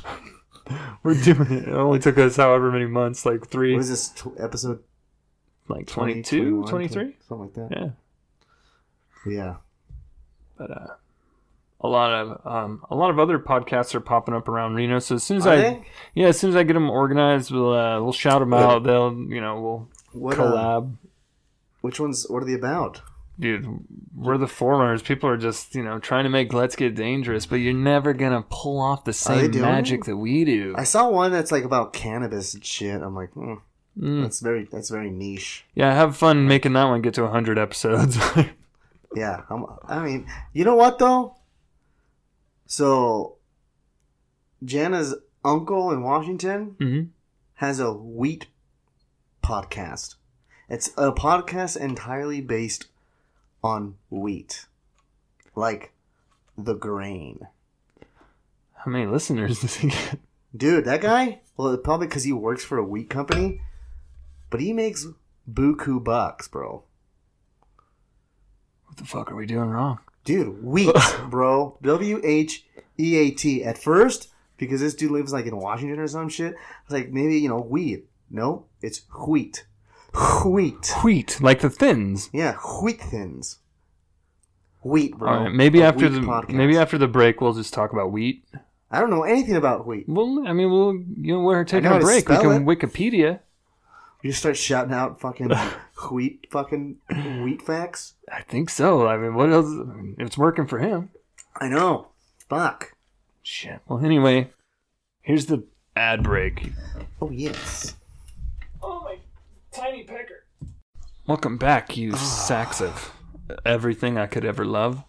A: We're doing it. It only took us however many months, like three,
B: What is this tw- episode?
A: like
B: twenty,
A: twenty-two,
B: twenty-one,
A: twenty-three?
B: something like that.
A: Yeah.
B: Yeah.
A: But uh, a lot of um, a lot of other podcasts are popping up around Reno. So as soon as
B: Are
A: I
B: they?
A: yeah, as soon as I get them organized, we'll uh, we'll shout them out. They'll you know we'll
B: What? Uh,
A: collab.
B: which ones? What are they about?
A: dude, we're the forerunners. People are just, you know, trying to make Let's Get Dangerous, but you're never gonna pull off the same magic that we do.
B: I saw one that's like about cannabis and shit. I'm like, hmm,
A: Mm.
B: that's very that's very niche.
A: Yeah, have fun making that one get to one hundred episodes.
B: Yeah, I'm, I mean, you know what though? So, Jana's uncle in Washington
A: hmm
B: has a wheat podcast. It's a podcast entirely based on wheat, like the grain.
A: How many listeners does he get?
B: Dude, that guy, well, probably because he works for a wheat company, but he makes buku bucks, bro.
A: What the fuck are we doing wrong?
B: Dude, wheat, bro. W H E A T. At first, because this dude lives like in Washington or some shit, I was like, maybe, you know, wheat. No, it's wheat. Wheat.
A: Wheat, like the thins.
B: Yeah, wheat thins. Wheat, bro.
A: All right, maybe
B: A
A: after
B: wheat
A: the
B: podcast.
A: maybe after the break we'll just talk about wheat.
B: I don't know anything about wheat.
A: Well, I mean, we'll you know we're taking
B: know how
A: a
B: to
A: break. We
B: spell
A: can
B: it.
A: Wikipedia.
B: You just start shouting out fucking wheat, fucking wheat facts.
A: I think so. I mean, what else? It's working for him.
B: I know. Fuck.
A: Shit. Well, anyway, here's the ad break.
B: Oh yes.
A: Oh my tiny pecker. Welcome back, you sacks of everything I could ever love.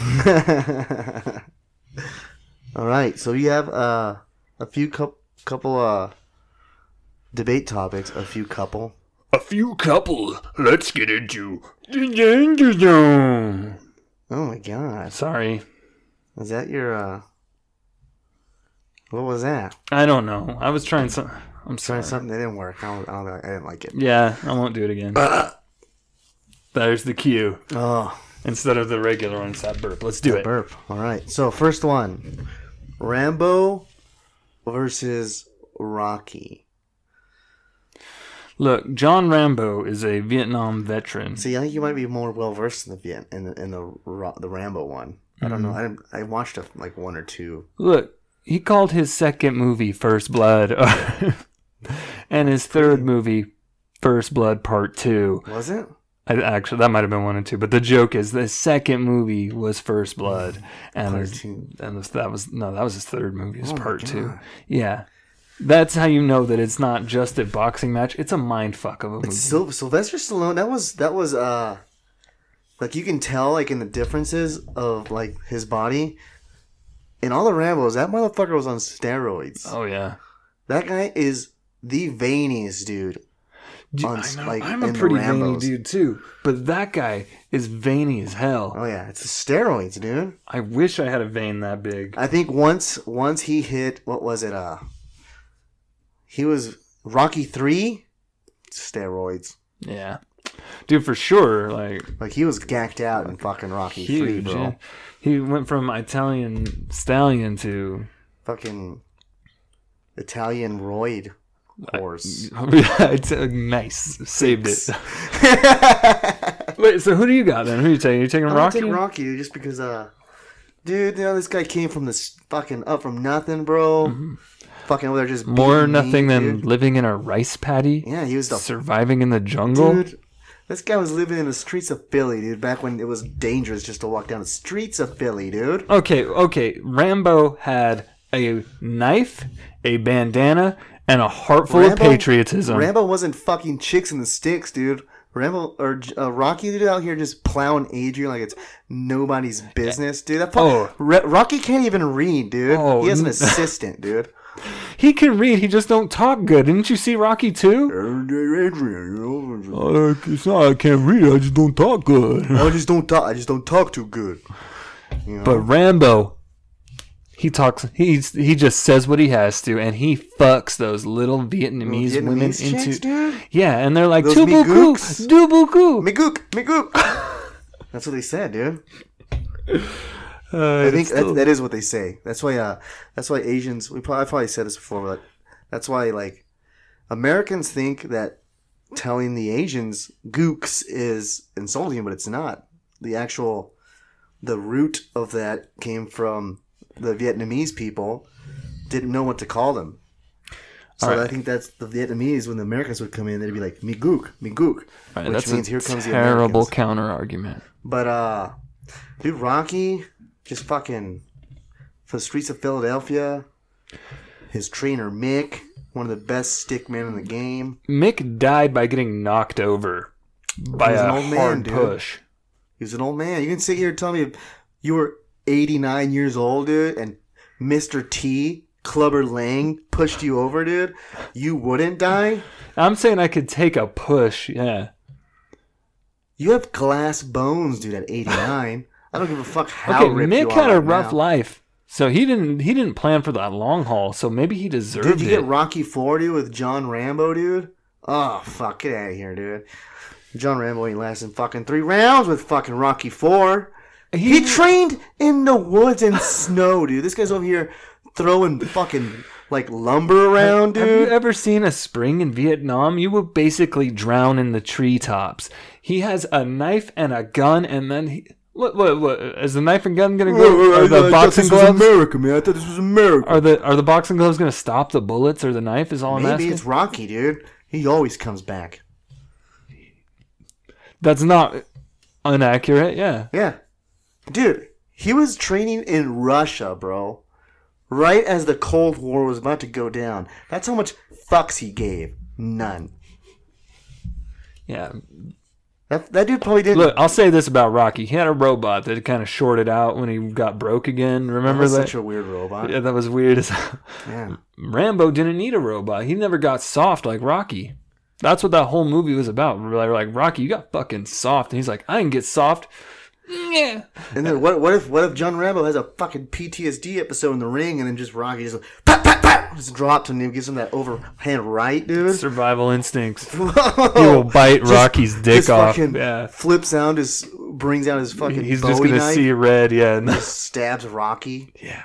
B: All right, so you have uh, a few couple, couple uh, debate topics. A few couple.
A: A few couple. Let's get into the danger zone.
B: Oh my god,
A: Sorry,
B: is that your? uh What was that?
A: I don't know. I was trying some. I'm
B: Trying
A: sorry.
B: something that didn't work. I don't, I don't. I didn't like it.
A: Yeah, I won't do it again. There's the cue.
B: Oh,
A: Instead of the regular one, it's that burp. Let's do it.
B: burp. All right. So first one, Rambo versus Rocky.
A: Look, John Rambo is a Vietnam veteran.
B: See, I think you might be more well versed in the Viet in the in the Ro- the Rambo one. I don't know. I didn't, I watched a, like one or two.
A: Look, he called his second movie First Blood, and his third movie First Blood Part Two.
B: Was it?
A: I, actually, that might have been one and two, but the joke is the second movie was First Blood, and
B: Part
A: his-
B: two.
A: and this- that was no, that was his third movie. It was
B: Oh my
A: Part Two.
B: God.
A: Yeah, that's how you know that it's not just a boxing match; it's a mind fuck of a movie.
B: It's Syl- Sylvester Stallone. That was that was uh, like you can tell like in the differences of like his body. In all the Rambos, that motherfucker was on steroids.
A: Oh yeah,
B: That guy is the veiniest dude.
A: Dude,
B: On,
A: I know,
B: like,
A: I'm a
B: in the
A: pretty veiny
B: Rambos.
A: dude too, but that guy is veiny as hell.
B: Oh yeah, it's the steroids, dude.
A: I wish I had a vein that big.
B: I think once once he hit what was it? Uh, he was Rocky three, steroids.
A: Yeah, dude, for sure. Like
B: Like he was gacked out in fucking Rocky three,
A: huge.
B: bro.
A: Yeah. He went from Italian stallion to
B: Fucking Italian roid horse.
A: it's uh, nice. Saved it. Wait, so who do you got then? Who are you taking? You taking
B: I'm gonna
A: Rocky?
B: take Rocky, dude, just because, uh, dude, you know, this guy came from this fucking up from nothing, bro. Fucking over there just
A: More
B: beating
A: nothing
B: meat,
A: than
B: dude.
A: living in a rice paddy.
B: Yeah, he was the
A: Surviving in the jungle.
B: dude. This guy was living in the streets of Philly, dude. Back when it was dangerous just to walk down the streets of Philly, dude.
A: Okay, okay. Rambo had a knife, a bandana, and a heart full of
B: Rambo-
A: patriotism.
B: Rambo wasn't fucking chicks in the sticks, dude. Rambo or uh, Rocky, dude, out here just plowing Adrian like it's nobody's business, dude. That fu-
A: Oh.
B: Ra- Rocky can't even read, dude.
A: Oh,
B: he has an
A: n-
B: assistant, dude.
A: He can read, he just don't talk good. Didn't you see Rocky two?
B: Adrian, you know.
A: Uh, it's not, I can't read, I just don't talk good.
B: I just don't talk. I just don't talk too good. You know?
A: But Rambo, he talks. He's he just says what he has to, and he fucks those little Vietnamese,
B: Vietnamese
A: women
B: chicks,
A: into.
B: dude.
A: Yeah, and they're like
B: Those
A: "Tu bu ku,
B: migooks.
A: du bu ku."
B: Migook, migook. That's what they said, dude.
A: Uh,
B: I think
A: it's still-
B: that, that is what they say. That's why. Uh, that's why Asians. We probably, I probably said this before, but that's why like Americans think that telling the Asians gooks is insulting, but it's not. The actual the root of that came from the Vietnamese people didn't know what to call them. So
A: All right.
B: I think that's the Vietnamese. When the Americans would come in, they'd be like, "Me gook, me gook,"
A: Right,
B: which
A: that's
B: means
A: a
B: here comes the
A: terrible
B: Americans.
A: counter argument.
B: But uh, dude, Rocky just fucking for the streets of Philadelphia. His trainer Mick, one of the best stick men in the game.
A: Mick died by getting knocked over by
B: He was
A: a
B: an old man,
A: hard
B: dude.
A: push.
B: He was an old man. You can sit here and tell me if you were eighty-nine years old, dude, and Mister T, Clubber Lang, pushed you over, dude, you wouldn't die?
A: I'm saying I could take a push, yeah.
B: You have glass bones, dude, at eighty-nine. I don't give a fuck how
A: Okay,
B: ripped
A: Mick
B: you are
A: had a
B: right
A: rough
B: now.
A: life, so he didn't he didn't plan for that long haul. So maybe he deserved
B: Dude, you
A: it.
B: get Rocky four, dude, with John Rambo, dude? Oh, fuck, get out of here, dude. John Rambo ain't lasting fucking three rounds with fucking Rocky four. He, he trained in the woods and snow, dude. This guy's over here throwing fucking, like, lumber around, dude.
A: Have you ever seen a spring in Vietnam? You would basically drown in the treetops. He has a knife and a gun, and then he. What, what, what? Is the knife and gun gonna go? Are the boxing gloves?
B: America, man. I thought this was America.
A: Are the are the boxing gloves gonna stop the bullets or the knife? Is all I'm
B: Maybe
A: asking.
B: it's Rocky, dude. He always comes back.
A: That's not inaccurate. Yeah.
B: Yeah. Dude, he was training in Russia, bro. Right as the Cold War was about to go down. That's how much fucks he gave. None.
A: Yeah.
B: That, that dude probably didn't.
A: Look, I'll say this about Rocky. He had a robot that kind of shorted out when he got broke again. Remember
B: That's
A: that?
B: such a weird robot.
A: Yeah, that was weird as hell.
B: Yeah.
A: Rambo didn't need a robot. He never got soft like Rocky. That's what that whole movie was about. They're like, Rocky, you got fucking soft. And he's like, I didn't get soft. Yeah.
B: And then what? What if? What if John Rambo has a fucking P T S D episode in the ring, and then just Rocky just pat pat pat just drops him and gives him that overhand right, dude.
A: Survival instincts.
B: Whoa.
A: He will bite
B: Just-
A: Rocky's dick
B: just
A: off.
B: fucking
A: Yeah.
B: Flips out his, brings out his fucking.
A: He's just
B: Bowie
A: going to
B: knife,
A: see red. Yeah. and-
B: just stabs Rocky.
A: Yeah.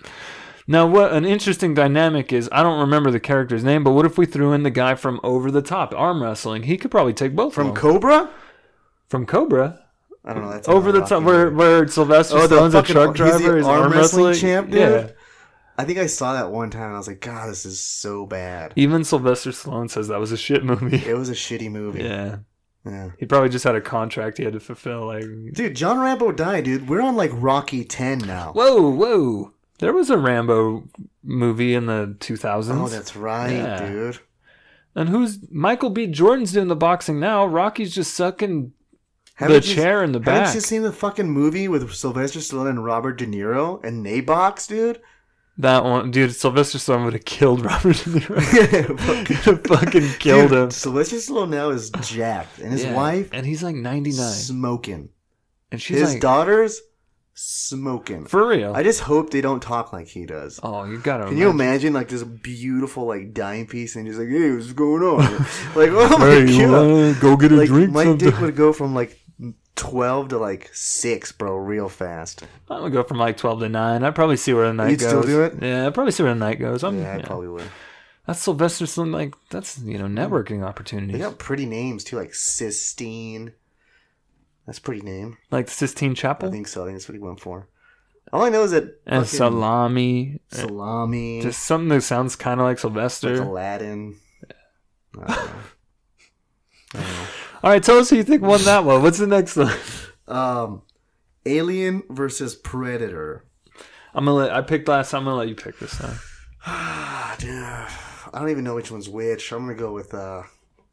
A: Now, what an interesting dynamic is, I don't remember the character's name, but what if we threw in the guy from Over the Top, arm wrestling? He could probably take both
B: From
A: of them.
B: Cobra?
A: From Cobra?
B: I don't know. That's
A: Over the
B: not
A: Top,
B: Rocky,
A: where,
B: dude.
A: where Sylvester
B: Oh, the
A: Stallone's a
B: fucking-
A: truck
B: he's the
A: driver, he's
B: arm
A: arm
B: wrestling
A: wrestling.
B: champ, dude?
A: Yeah.
B: I think I saw that one time and I was like, God, this is so bad.
A: Even Sylvester Stallone says that was a shit movie.
B: It was a shitty movie.
A: Yeah.
B: Yeah.
A: He probably just had a contract he had to fulfill. Like,
B: Dude, John Rambo died, dude. We're on like Rocky ten now.
A: whoa, whoa. There was a Rambo movie in the two thousands.
B: Oh, that's right,
A: Yeah.
B: dude.
A: And who's Michael B. Jordan's doing the boxing now? Rocky's just sucking
B: Haven't
A: the
B: you-
A: chair in the
B: Haven't
A: back.
B: you seen the fucking movie with Sylvester Stallone and Robert De Niro and they box, dude?
A: That one, dude, Sylvester Stallone would have killed Robert De Niro.
B: Fucking-
A: fucking killed
B: Dude,
A: him.
B: Sylvester Stallone now is jacked, and his
A: Yeah.
B: wife
A: And he's like ninety-nine.
B: smoking.
A: And she's
B: His
A: like,
B: daughters smoking.
A: for real.
B: I just hope they don't talk like he does.
A: oh, you gotta
B: Can you imagine like this beautiful like dime piece and just like, hey, what's going on? Like, oh my
A: Hey, you
B: god!
A: wanna go get a
B: Like
A: drink
B: my
A: sometime?
B: dick would go from like twelve to like six, bro, real fast.
A: I'm gonna go from like twelve to nine. I'd probably see where the night
B: You'd
A: goes.
B: still do it?
A: Yeah, I'd probably see where the night goes. I'm,
B: Yeah, I
A: yeah.
B: probably would.
A: That's Sylvester Stallone. Like, that's, you know, networking
B: They
A: opportunities.
B: got pretty names too, like Sistine. That's a pretty name.
A: Like Sistine
B: I
A: Chapel
B: think so. I think that's what he went for. All I know is that
A: and
B: fucking
A: salami.
B: salami,
A: Just something that sounds kind of like
B: like
A: Sylvester.
B: Aladdin. I don't know. I don't know.
A: All right, tell us who you think won that one. What's the next one?
B: Um, Alien versus Predator.
A: I'm gonna let. I picked last time. I'm gonna let you pick this time.
B: Ah, dude, I don't even know which one's which. I'm gonna go with uh,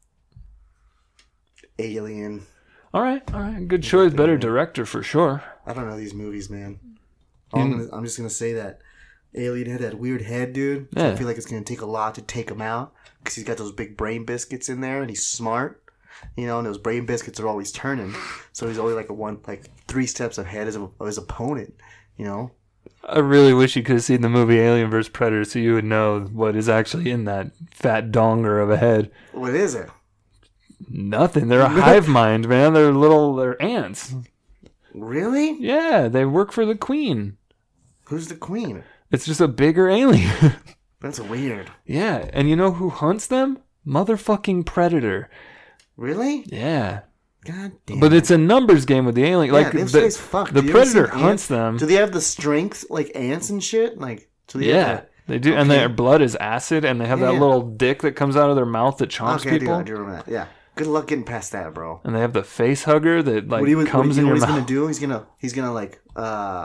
B: Alien.
A: All right, all right. Good choice. Better director for sure.
B: I don't know these movies, man. All I'm, gonna, I'm just gonna say that Alien had that weird head, dude. So I
A: Yeah.
B: feel like it's gonna take a lot to take him out because he's got those big brain biscuits in there, and he's smart. You know, and those brain biscuits are always turning, so he's always like a one, like three steps ahead of of his opponent. You know.
A: I really wish you could have seen the movie Alien versus Predator, so you would know what is actually in that fat donger of a head.
B: What is it?
A: Nothing. They're a hive mind, man. They're little. They're ants.
B: Really?
A: Yeah, they work for the queen.
B: Who's the queen?
A: It's just a bigger alien.
B: That's weird.
A: Yeah, and you know who hunts them? Motherfucking Predator.
B: Really?
A: Yeah.
B: God damn.
A: But it's a numbers game with the alien.
B: yeah,
A: Like
B: those
A: the,
B: guys fuck.
A: the
B: Do you ever
A: Predator
B: see
A: hunts
B: ants?
A: them.
B: Do they have the strength like ants and shit? Like, do they
A: Yeah.
B: have
A: They do, and
B: Okay.
A: their blood is acid, and they have
B: Yeah,
A: that
B: yeah.
A: little dick that comes out of their mouth that chomps
B: Okay, I do,
A: people.
B: I do remember that. Yeah. Good luck getting past that, bro.
A: And they have the face hugger that like
B: what he was,
A: comes
B: what, you
A: in
B: know
A: your
B: what he's
A: mouth.
B: gonna do? He's gonna he's gonna like uh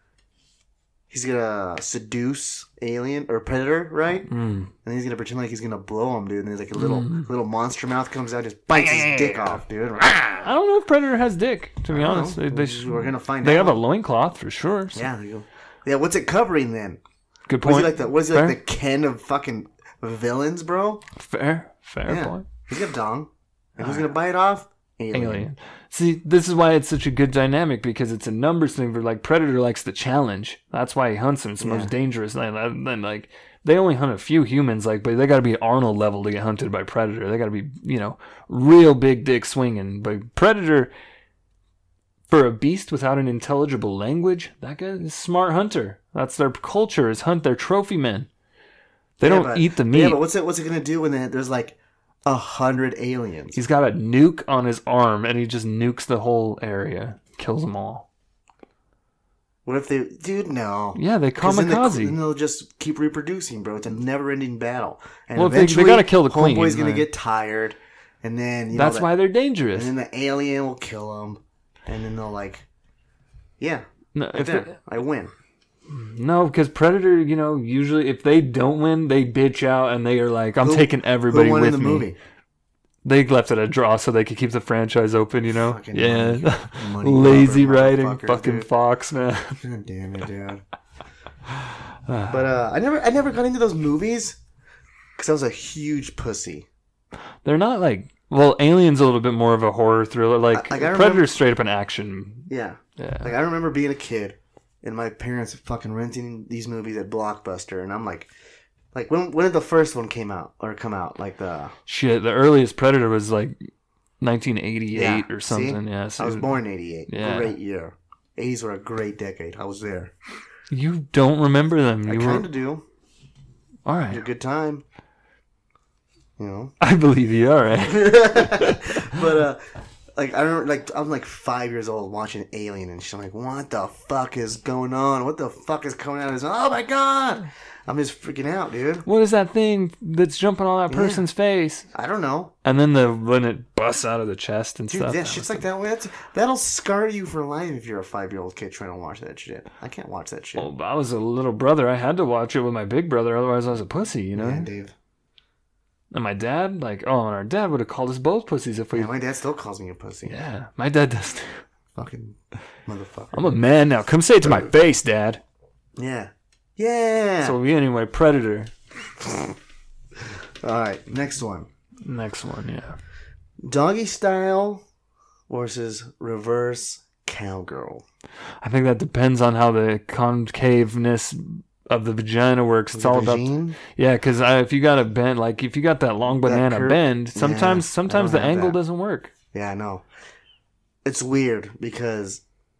B: he's gonna seduce alien or predator, right?
A: Mm.
B: And he's gonna pretend like he's gonna blow him, dude. And there's like a little little monster mouth comes out, just bites his dick off, dude.
A: I don't know if Predator has dick. To be
B: I don't
A: honest,
B: know.
A: they, they
B: We're gonna find
A: They
B: out.
A: have a loincloth for sure. So.
B: Yeah, there you go. Yeah, what's it covering then?
A: Good
B: Was
A: point.
B: he like the was he
A: Fair.
B: like the Ken of fucking villains, bro?
A: Fair, fair
B: Yeah.
A: point.
B: He's got a dong. And who's gonna bite off? Alien.
A: Alien. See, this is why it's such a good dynamic because it's a numbers thing. For like Predator likes the challenge. That's why he hunts him. It's the
B: Yeah.
A: most dangerous. And then like they only hunt a few humans, like, but they got to be Arnold level to get hunted by Predator. They got to be, you know, real big dick swinging. But Predator, for a beast without an intelligible language, that guy is a smart hunter. That's their culture, is hunt their trophy men. They
B: Yeah,
A: don't
B: but-
A: eat the meat.
B: Yeah, but what's it what's it gonna do when they- there's like a hundred aliens?
A: He's got a nuke on his arm, and he just nukes the whole area, kills them all.
B: What if they, dude? No.
A: Yeah, they
B: 'Cause then, the-
A: kamikaze.
B: then they'll just keep reproducing, bro. It's a never-ending battle. And
A: Well, they- they
B: eventually,
A: gotta kill the queen,
B: Homeboy's gonna
A: right?
B: get tired, and then you know,
A: That's
B: that-
A: why they're dangerous.
B: And then the alien will kill him, and then they'll like, yeah,
A: No,
B: right
A: if
B: there,
A: they-
B: I win.
A: no, because Predator, you know, usually if they don't win, they bitch out and they are like, "I'm
B: Who-
A: taking everybody
B: Who won
A: with
B: in the
A: me."
B: movie?
A: They left it a draw so they could keep the franchise open. You know,
B: Fucking
A: yeah,
B: money- money
A: lazy
B: grubber
A: writing,
B: motherfuckers,
A: fucking
B: dude.
A: Fox, man.
B: God damn it, dude. But uh, I never, I never got into those movies because I was a huge pussy.
A: They're not like well, Alien's a little bit more of a horror thriller. Like,
B: I- like, I remember-
A: Predator's straight up an action.
B: Yeah.
A: Yeah,
B: Like I remember being a kid and my parents fucking renting these movies at Blockbuster, and I'm like, like when when did the first one came out or come out? Like the
A: shit. The earliest Predator was like nineteen eighty-eight
B: Yeah,
A: or
B: see?
A: something. Yeah, so
B: I was born in eighty-eight.
A: Yeah.
B: Great year. eighties were a great decade. I was there.
A: You don't remember them.
B: I
A: You
B: kind
A: were
B: of do.
A: all
B: It was a
A: right.
B: good time. You know.
A: I believe you. All right.
B: But uh like I remember like I'm like five years old watching Alien and shit. I'm like, what the fuck is going on? What the fuck is coming out of this? Oh my god! I'm just freaking out, dude.
A: What is that thing that's jumping on that
B: Yeah.
A: person's face?
B: I don't know.
A: And then the when it busts out of the chest and
B: Dude,
A: stuff.
B: that shit's like that. That's, that'll scar you for life if you're a five year old kid trying to watch that shit. I can't watch that shit.
A: Well, I was a little brother. I had to watch it with my big brother, otherwise I was a pussy, you know.
B: Man, Dave.
A: And my dad, like, oh, and our dad would have called us both pussies if we.
B: Yeah, my dad still calls me a pussy.
A: Yeah, my dad does too.
B: Fucking motherfucker.
A: I'm a man now. Come say it to my face, Dad.
B: Yeah. Yeah.
A: So anyway, Predator.
B: All right, next one.
A: Next one, yeah.
B: Doggy style versus reverse cowgirl.
A: I think that depends on how the concaveness of the vagina works. It's all about
B: Vagine?
A: yeah, because if you got a bend, like if you got that long banana
B: curve-
A: bend, sometimes
B: Yeah, I
A: sometimes
B: don't
A: the
B: have
A: angle
B: that.
A: doesn't work.
B: Yeah, I know. It's weird because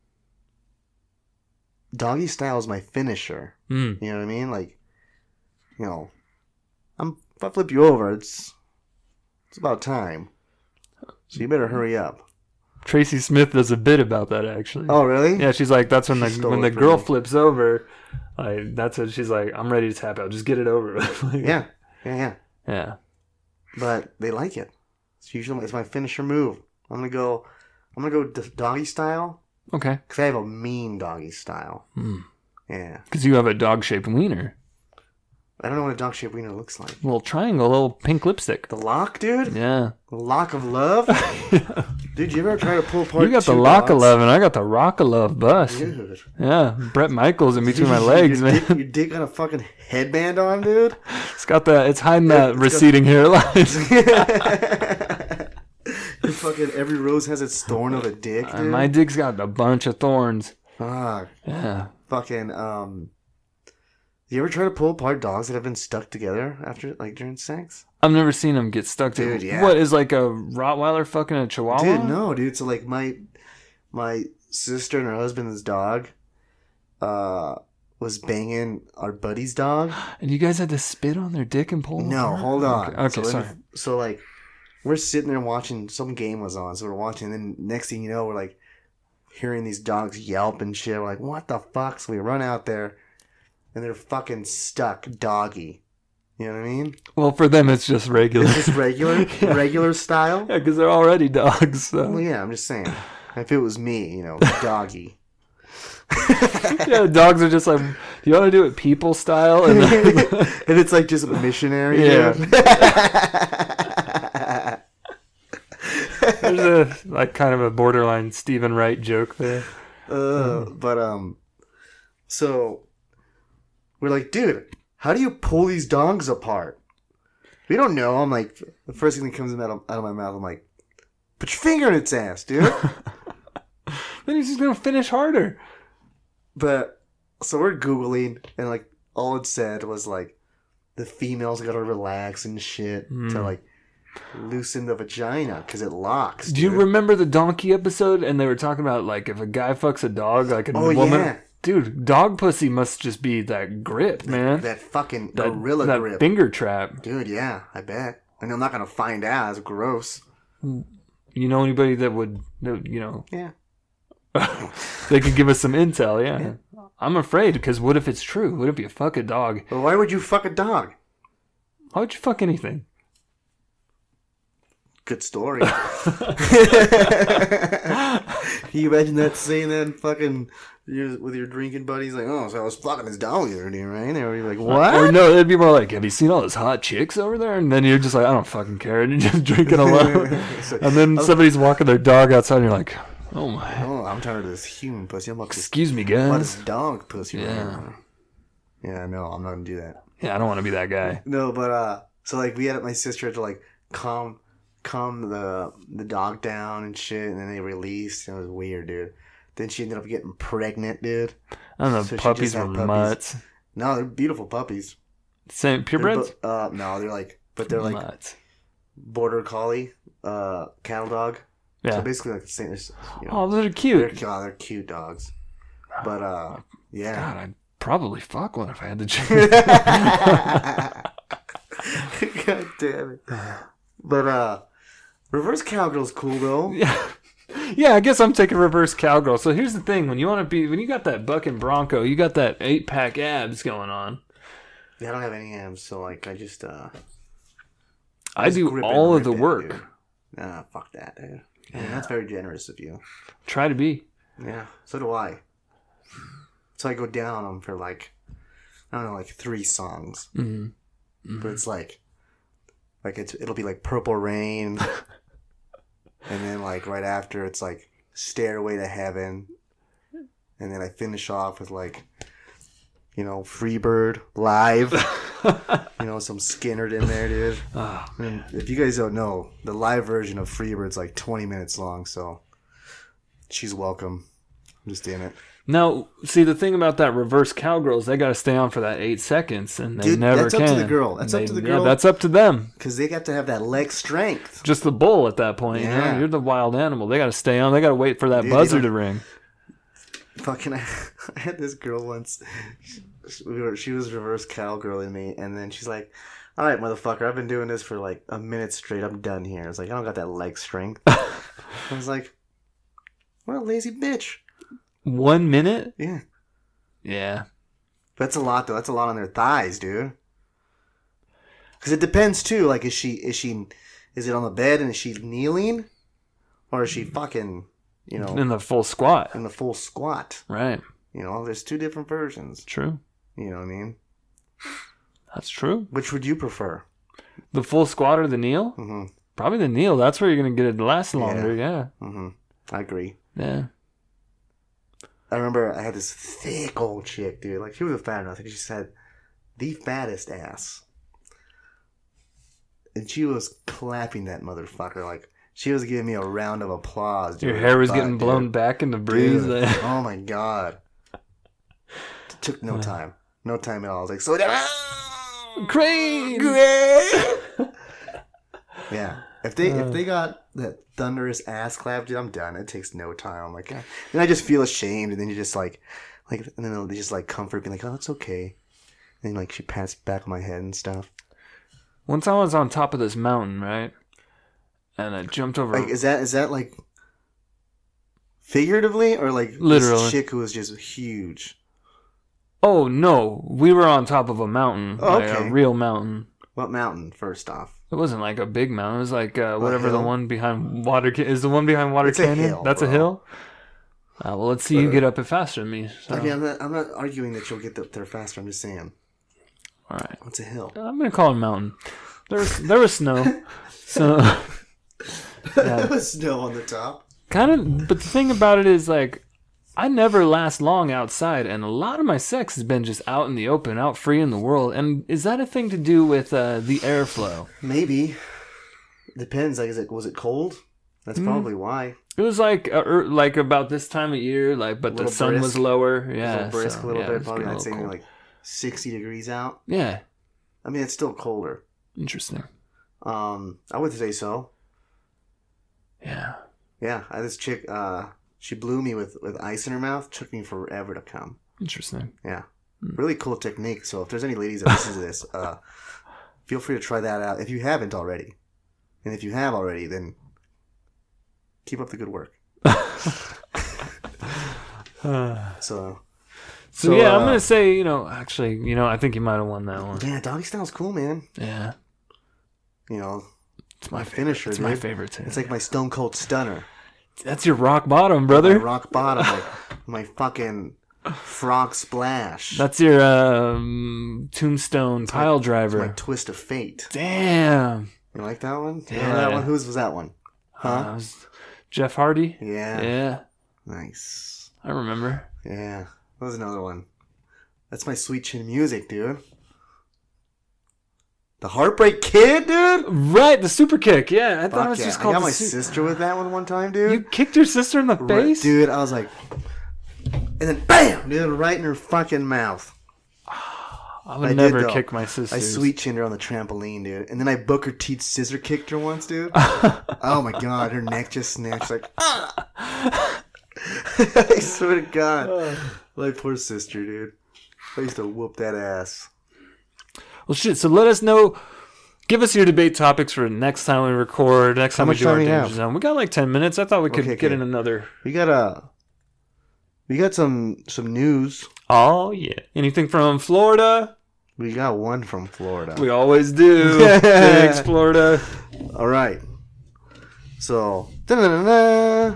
B: doggy style is my finisher.
A: Mm.
B: You know what I mean? Like, you know, I'm if I flip you over, it's it's about time. So you better hurry up.
A: Tracy Smith does a bit about that actually.
B: Oh, really?
A: Yeah, she's like, that's when
B: She
A: the
B: stole
A: when
B: it
A: the
B: from
A: girl
B: me.
A: flips over. Like that's what she's like. I'm ready to tap out. Just get it over with. Like,
B: Yeah, yeah, yeah.
A: yeah.
B: But they like it. It's usually it's my finisher move. I'm gonna go. I'm gonna go d- doggy style
A: Okay.
B: because I have a mean doggy style.
A: Mm.
B: Yeah,
A: Because you have a dog-shaped wiener,
B: I don't know what a dog shaped wiener looks like.
A: little triangle, little pink lipstick.
B: The lock, dude.
A: Yeah.
B: The lock of love. Dude, you ever try to pull apart?
A: You got the
B: two
A: lock of
B: dogs?
A: love, and I got the rock of love bust.
B: Dude.
A: Yeah, Brett Michaels in between my legs,
B: your
A: man.
B: Dick, your dick got a fucking headband on, dude.
A: It's got that. It's hiding that
B: It's got-
A: receding hairline.
B: Your fucking every rose has its thorn of a dick, dude.
A: And my dick's got a bunch of thorns.
B: Fuck.
A: Yeah.
B: Fucking um. You ever try to pull apart dogs that have been stuck together after, like, during sex?
A: I've never seen them get stuck to.
B: Dude, yeah.
A: What is like a Rottweiler fucking a Chihuahua?
B: Dude, no, dude. So like my my sister and her husband's dog, uh, was banging our buddy's dog.
A: And you guys had to spit on their dick and pull. them
B: No,
A: apart?
B: hold on.
A: Okay, okay
B: so
A: sorry.
B: then- so like, we're sitting there watching some game was on, so we're watching. And then next thing you know, we're like hearing these dogs yelp and shit. We're like, what the fuck? So we run out there, and they're fucking stuck doggy. You know what I mean?
A: Well, for them, it's just regular.
B: It's just regular,
A: Yeah.
B: regular style.
A: Yeah, because they're already dogs. So.
B: Well, yeah, I'm just saying. If it was me, you know, doggy.
A: Yeah, dogs are just like, you want to do it people style? And,
B: and it's like just missionary.
A: Yeah.
B: Dude.
A: there's a like kind of a borderline Stephen Wright joke there.
B: Uh, but um, so we're like, dude, how do you pull these dogs apart? We don't know. I'm like, the first thing that comes out of, out of my mouth, I'm like, put your finger in its ass, dude.
A: Then he's just gonna finish harder.
B: But so we're googling, and like all it said was like the female's gotta relax and shit
A: Mm.
B: to like loosen the vagina because it locks.
A: Do you
B: dude.
A: remember the donkey episode? And they were talking about like if a guy fucks a dog, like a
B: Oh,
A: woman.
B: yeah.
A: Dude, dog pussy must just be that grip, man.
B: that fucking
A: that
B: gorilla
A: that
B: grip,
A: finger trap.
B: dude? Yeah, I bet. And I'm not gonna find out. It's gross.
A: You know anybody that would, you know,
B: Yeah.
A: they could give us some intel, yeah. yeah. I'm afraid, because what if it's true? What if you fuck a dog?
B: Well, why would you fuck a dog?
A: Why would you fuck anything?
B: Good story. Can you imagine that saying that in fucking you're with your drinking buddies? Like, oh, so I was fucking this dog the other day, right? They were like, what?
A: Or no, it'd be more like, have you seen all those hot chicks over there? And then you're just like, I don't fucking care. And you're just drinking alone.
B: So-
A: And then somebody's walking their dog outside and you're like, oh my.
B: Oh, I'm tired of this human pussy. I'm like,
A: Excuse me,
B: what is
A: guys.
B: dog pussy? right
A: Yeah.
B: now? Yeah, no, I'm not gonna do that.
A: Yeah, I don't want to be that guy.
B: No, but uh, so like we had my sister to like calm, calm the the dog down and shit, and then they released. It was weird, dude. Then she ended up getting pregnant, dude.
A: I don't know,
B: So she
A: puppies
B: just
A: were
B: had puppies.
A: mutts.
B: No, they're beautiful puppies.
A: Same,
B: They're
A: purebreds?
B: bo- uh, no, they're like, but they're like
A: Mutts.
B: border collie, uh, cattle dog. So
A: Yeah.
B: basically like the same. You know,
A: Oh, they're
B: they're,
A: cute.
B: oh, they're cute dogs. But uh, yeah.
A: God, I'd probably fuck one if I had the chance.
B: God damn it. But uh, reverse cowgirl's cool though.
A: Yeah. Yeah, I guess I'm taking reverse cowgirl. So here's the thing: when you want to be, when you got that bucking bronco, you got that eight pack abs going on.
B: Yeah, I don't have any abs, so like I just uh,
A: I
B: just
A: do
B: grip
A: all
B: and
A: of the
B: rip it,
A: work.
B: dude. Nah, fuck that, dude. Yeah, that's very generous of you.
A: Try to be.
B: Yeah, so do I. So I go down on them for like, I don't know, like three songs.
A: Mm-hmm. Mm-hmm.
B: But it's like, like it's it'll be like Purple Rain, and then like right after it's like Stairway to Heaven, and then I finish off with like, you know, Freebird live, you know, some Skinnerd in there, dude.
A: Oh,
B: And if you guys don't know, the live version of Freebird's like twenty minutes long, so she's welcome. I'm just in it.
A: now, see the thing about that reverse cowgirl is they got to stay on for that eight seconds, and they
B: Dude,
A: never
B: that's up
A: can.
B: to the girl. That's
A: And
B: up to
A: they-
B: the girl.
A: Yeah, that's up to them.
B: Because they got to have that leg strength.
A: Just the bull at that point. You
B: Yeah.
A: know? You're the wild animal. They got to stay on. They got to wait for that
B: Dude, they
A: buzzer
B: don't-
A: to ring.
B: Fucking, I had this girl once. She, we were, she was reverse cowgirling me, and then she's like, "All right, motherfucker, I've been doing this for like a minute straight. I'm done here." I was like, "I don't got that leg strength." I was like, "What a lazy bitch."
A: One minute?
B: Yeah,
A: Yeah.
B: that's a lot though. That's a lot on their thighs, dude. Because it depends too. Like, is she is she is it on the bed and is she kneeling, or is she fucking, you know,
A: In the full squat.
B: in the full squat?
A: Right.
B: You know, there's two different versions.
A: True.
B: You know what I mean?
A: That's true.
B: Which would you prefer?
A: The full squat or the kneel?
B: Mm-hmm.
A: Probably the kneel. That's where you're going to get it to last longer. Yeah.
B: Mm-hmm. I agree.
A: Yeah.
B: I remember I had this thick old chick, dude. Like, she was a fat enough. I think she had the fattest ass. And she was clapping that motherfucker. Like, she was giving me a round of applause, dude.
A: Your hair was
B: Fuck,
A: getting
B: dude.
A: blown back in the breeze.
B: Dude. Oh my god. It took no time. No time at all. I was like, slow down.
A: Crane!
B: Yeah. If they
A: Uh.
B: if they got that thunderous ass clap, dude, I'm done. It takes no time. I'm like, God. And I just feel ashamed, and then you just like, like, and then they just like comfort me, like, oh, it's okay. And like she pats back my head and stuff.
A: Once I was on top of this mountain, right? And I jumped over.
B: Like, is that is that like figuratively or like
A: Literally.
B: this chick who was just huge?
A: Oh no, we were on top of a mountain,
B: Oh,
A: like
B: okay.
A: a real mountain.
B: What mountain? First off,
A: It wasn't like a big mountain. It was like uh, whatever the
B: hill?
A: one behind Water Ca- is. The one behind Water
B: It's a
A: Canyon.
B: hill,
A: That's a
B: bro.
A: hill. Uh, well, let's see you get up it faster than me. So.
B: I mean, I'm not. I'm not arguing that you'll get up there faster. I'm just saying
A: All right,
B: it's a hill.
A: I'm gonna call it a mountain. There was there was snow, so
B: There was snow on the top.
A: kind of. But the thing about it is, like, I never last long outside, and a lot of my sex has been just out in the open, out free in the world. And is that a thing to do with uh, the airflow?
B: Maybe. Depends. Like, is it was it cold? That's
A: Hmm.
B: probably why.
A: It was like uh, er, like about this time of year, like, but the
B: Little
A: sun was
B: brisk.
A: lower.
B: A
A: Yeah,
B: little brisk,
A: so,
B: a little
A: yeah,
B: bit.
A: it's
B: Probably
A: getting a
B: I'd say
A: little
B: maybe
A: cold.
B: like sixty degrees out.
A: Yeah,
B: I mean, it's still colder.
A: interesting.
B: Um, I would say so.
A: Yeah,
B: Yeah, I had this chick. Uh, she blew me with with ice in her mouth. Took me forever to come.
A: interesting.
B: Yeah, really cool technique. So if there's any ladies that listen to this, uh, feel free to try that out if you haven't already. And if you have already, then keep up the good work.
A: Uh,
B: So,
A: so, yeah, I'm
B: uh,
A: gonna say, you know, actually, you know, I think you might have won that one.
B: yeah, doggy style's cool, man.
A: Yeah,
B: You know,
A: it's my
B: my
A: favorite.
B: finisher,
A: It's
B: dude.
A: my favorite too.
B: It's like my stone cold stunner.
A: That's your rock bottom,
B: My
A: brother.
B: rock bottom, like my fucking frog splash.
A: That's your um, tombstone pile
B: my
A: driver.
B: twist of fate.
A: Damn.
B: You like that one? You
A: Yeah.
B: know that one? Whose was that one?
A: Uh,
B: Huh?
A: it was Jeff Hardy.
B: Yeah.
A: Yeah,
B: Nice.
A: I remember.
B: Yeah. That was another one. That's my sweet chin music, dude. The Heartbreak Kid, dude.
A: Right, the super kick. Yeah, I thought
B: Fuck
A: it was
B: yeah.
A: just
B: I
A: called
B: got
A: the
B: my
A: su-
B: sister with that one one time, dude.
A: You kicked your sister in the
B: Right-
A: face,
B: dude. I was like, and then bam, dude, right in her fucking mouth.
A: I would
B: I did,
A: never
B: though.
A: kick my sister.
B: I sweet chinned her on the trampoline, dude. And then I Booker T scissor kicked her once, dude. Oh my god, her neck just snatched like. Ah! I swear to God, my poor sister, dude. I used to whoop that ass.
A: Well, shit. So let us know. Give us your debate topics for next time we record. Next time
B: How
A: we
B: much
A: do
B: time
A: our
B: we
A: Danger
B: have?
A: Zone. We got like ten minutes. I thought we could
B: Okay,
A: get
B: okay.
A: in another.
B: We got a. We got some some news.
A: Oh yeah. Anything from Florida?
B: We got one from Florida.
A: We always do. Thanks, Florida.
B: All right. So. Da-da-da-da.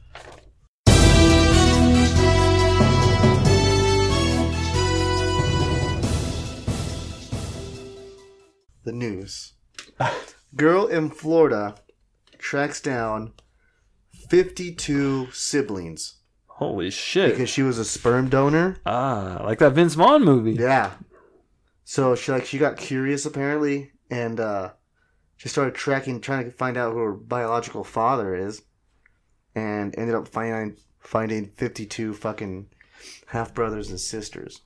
B: The news. Girl in Florida tracks down fifty-two siblings
A: Holy shit.
B: because she was a sperm donor.
A: Ah, like that Vince Vaughn movie.
B: Yeah. So she like she got curious apparently, and uh, she started tracking, trying to find out who her biological father is, and ended up finding finding fifty-two fucking half brothers and sisters.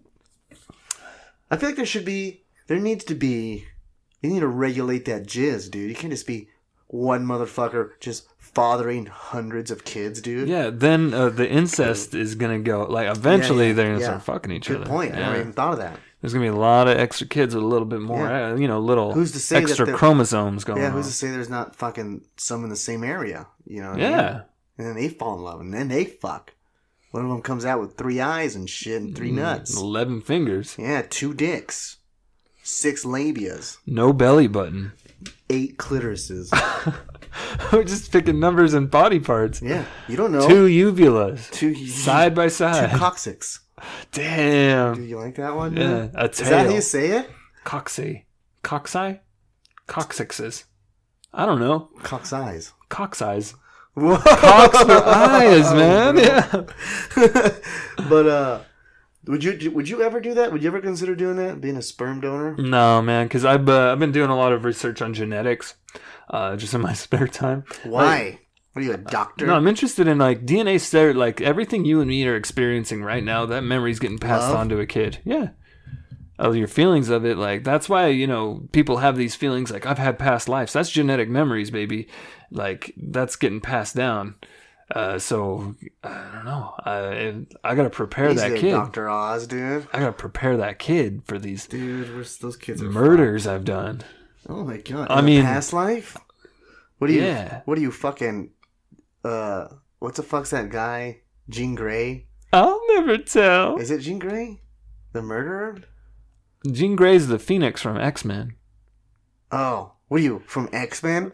B: I feel like there should be, there needs to be, you need to regulate that jizz, dude. You can't just be one motherfucker just fathering hundreds of kids, dude.
A: Yeah, then uh, the incest is gonna go. Like eventually,
B: Yeah, yeah,
A: they're gonna
B: yeah.
A: start fucking each
B: Good
A: other.
B: point. I
A: Yeah.
B: never even thought of that.
A: There's gonna be a lot of extra kids with a little bit more,
B: Yeah.
A: uh, you know, little
B: Who's to say that
A: extra
B: they're-
A: chromosomes going
B: Yeah,
A: on.
B: who's to say there's not fucking some in the same area? You know what I mean?
A: Yeah,
B: And then they fall in love, and then they fuck. One of them comes out with three eyes and shit, and three nuts.
A: eleven fingers,
B: Yeah, two dicks, six labias,
A: no belly button.
B: eight clitorises.
A: We're just picking numbers and body parts.
B: Yeah, you don't know.
A: Two uvulas,
B: two
A: side by
B: two
A: side.
B: coccyx. Do
A: Damn.
B: you like that one?
A: Yeah,
B: dude?
A: a
B: Is that how
A: tail.
B: you say it?
A: Coxy, coxi, coccyxes. I don't know.
B: Cock's eyes.
A: Cock's eyes.
B: Whoa.
A: Cocks for eyes, man. Yeah.
B: But uh, would you would you ever do that? Would you ever consider doing that? Being a sperm donor?
A: No, man, because I've uh, I've been doing a lot of research on genetics, uh, just in my spare time.
B: Why? What are you, a doctor?
A: No, I'm interested in like D N A ster like everything you and me are experiencing right now. That memory's getting passed
B: Love?
A: on to a kid. Yeah. Oh, your feelings of it, like that's why you know people have these feelings. Like I've had past lives. That's genetic memories, baby. Like that's getting passed down. Uh, so I don't know. I I gotta prepare
B: He's
A: that
B: a
A: kid.
B: Doctor Oz, dude.
A: I gotta prepare that kid for these
B: Dude, where's those kids? Are
A: murders I've done.
B: Oh my god!
A: I
B: In a
A: mean-
B: past life. What do you?
A: Yeah.
B: What do you fucking? Uh, what the fuck's that guy? Jean Grey?
A: I'll never tell.
B: Is it Jean Grey? The murderer?
A: Jean Grey's the Phoenix from X-Men.
B: Oh, what are you, from X-Men?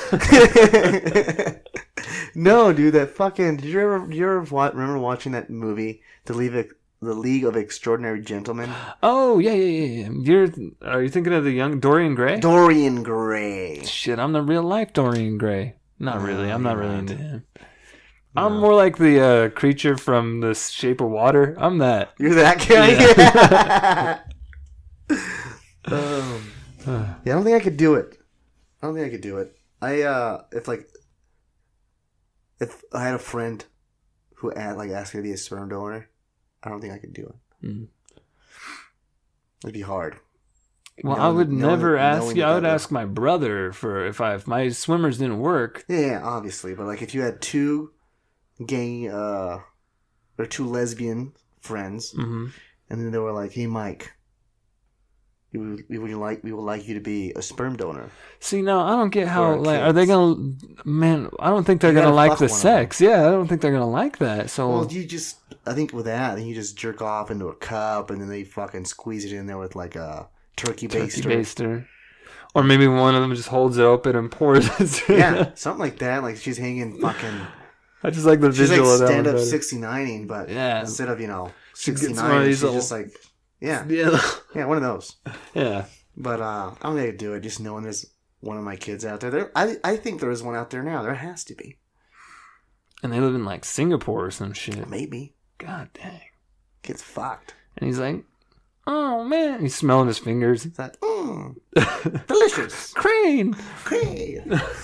B: No, dude, that fucking... Did you ever, did you ever wa- remember watching that movie, The League of, the League of Extraordinary Gentlemen?
A: Oh, yeah, yeah, yeah, yeah. You're, are you thinking of the young Dorian Gray?
B: Dorian Gray.
A: Shit, I'm the real-life Dorian Gray. Not
B: No,
A: really. I'm not
B: you're
A: really
B: not.
A: into him. I'm more like the uh, creature from The Shape of Water. I'm that.
B: You're that guy?
A: Yeah.
B: um, yeah, I don't think I could do it. I don't think I could do it. I, uh, if like... If I had a friend who had, like asked me to be a sperm donor, I don't think I could do it.
A: Mm.
B: It'd be hard.
A: Well,
B: Knowing-
A: I would
B: knowing-
A: never ask
B: knowing
A: you. I
B: that
A: would
B: the-
A: ask my brother for if I if my swimmers didn't work.
B: Yeah, yeah, obviously, but like if you had two gay uh or two lesbian friends,
A: Mm-hmm.
B: and then they were like, "Hey, Mike, we would, we would like we would like you to be a sperm donor."
A: See, now I don't get how
B: For
A: like are they
B: kids.
A: gonna man? I don't think they're
B: You
A: gonna
B: gotta
A: like
B: fuck
A: the
B: one of
A: sex. Yeah, I don't think they're gonna like that. So
B: Well, you just I think with that, then you just jerk off into a cup, and then they fucking squeeze it in there with like a turkey
A: turkey
B: baster.
A: baster, or maybe one of them just holds it open and pours it.
B: Yeah, something like that. Like she's hanging fucking.
A: I just like the
B: She's like
A: visual of that.
B: stand
A: one
B: up
A: better.
B: sixty-nining, but
A: Yeah.
B: instead of you know
A: She gets
B: sixty-nine,
A: one of these
B: she's
A: little-
B: just like yeah,
A: Yeah,
B: yeah, one of those.
A: yeah.
B: But uh, I don't think I'd do it. Just knowing there's one of my kids out there. There, I I think there is one out there now. There has to be.
A: And they live in like Singapore or some shit.
B: Maybe
A: God dang.
B: gets fucked.
A: And he's like, oh man, he's smelling his fingers.
B: It's like mm, delicious.
A: Crane.
B: Great.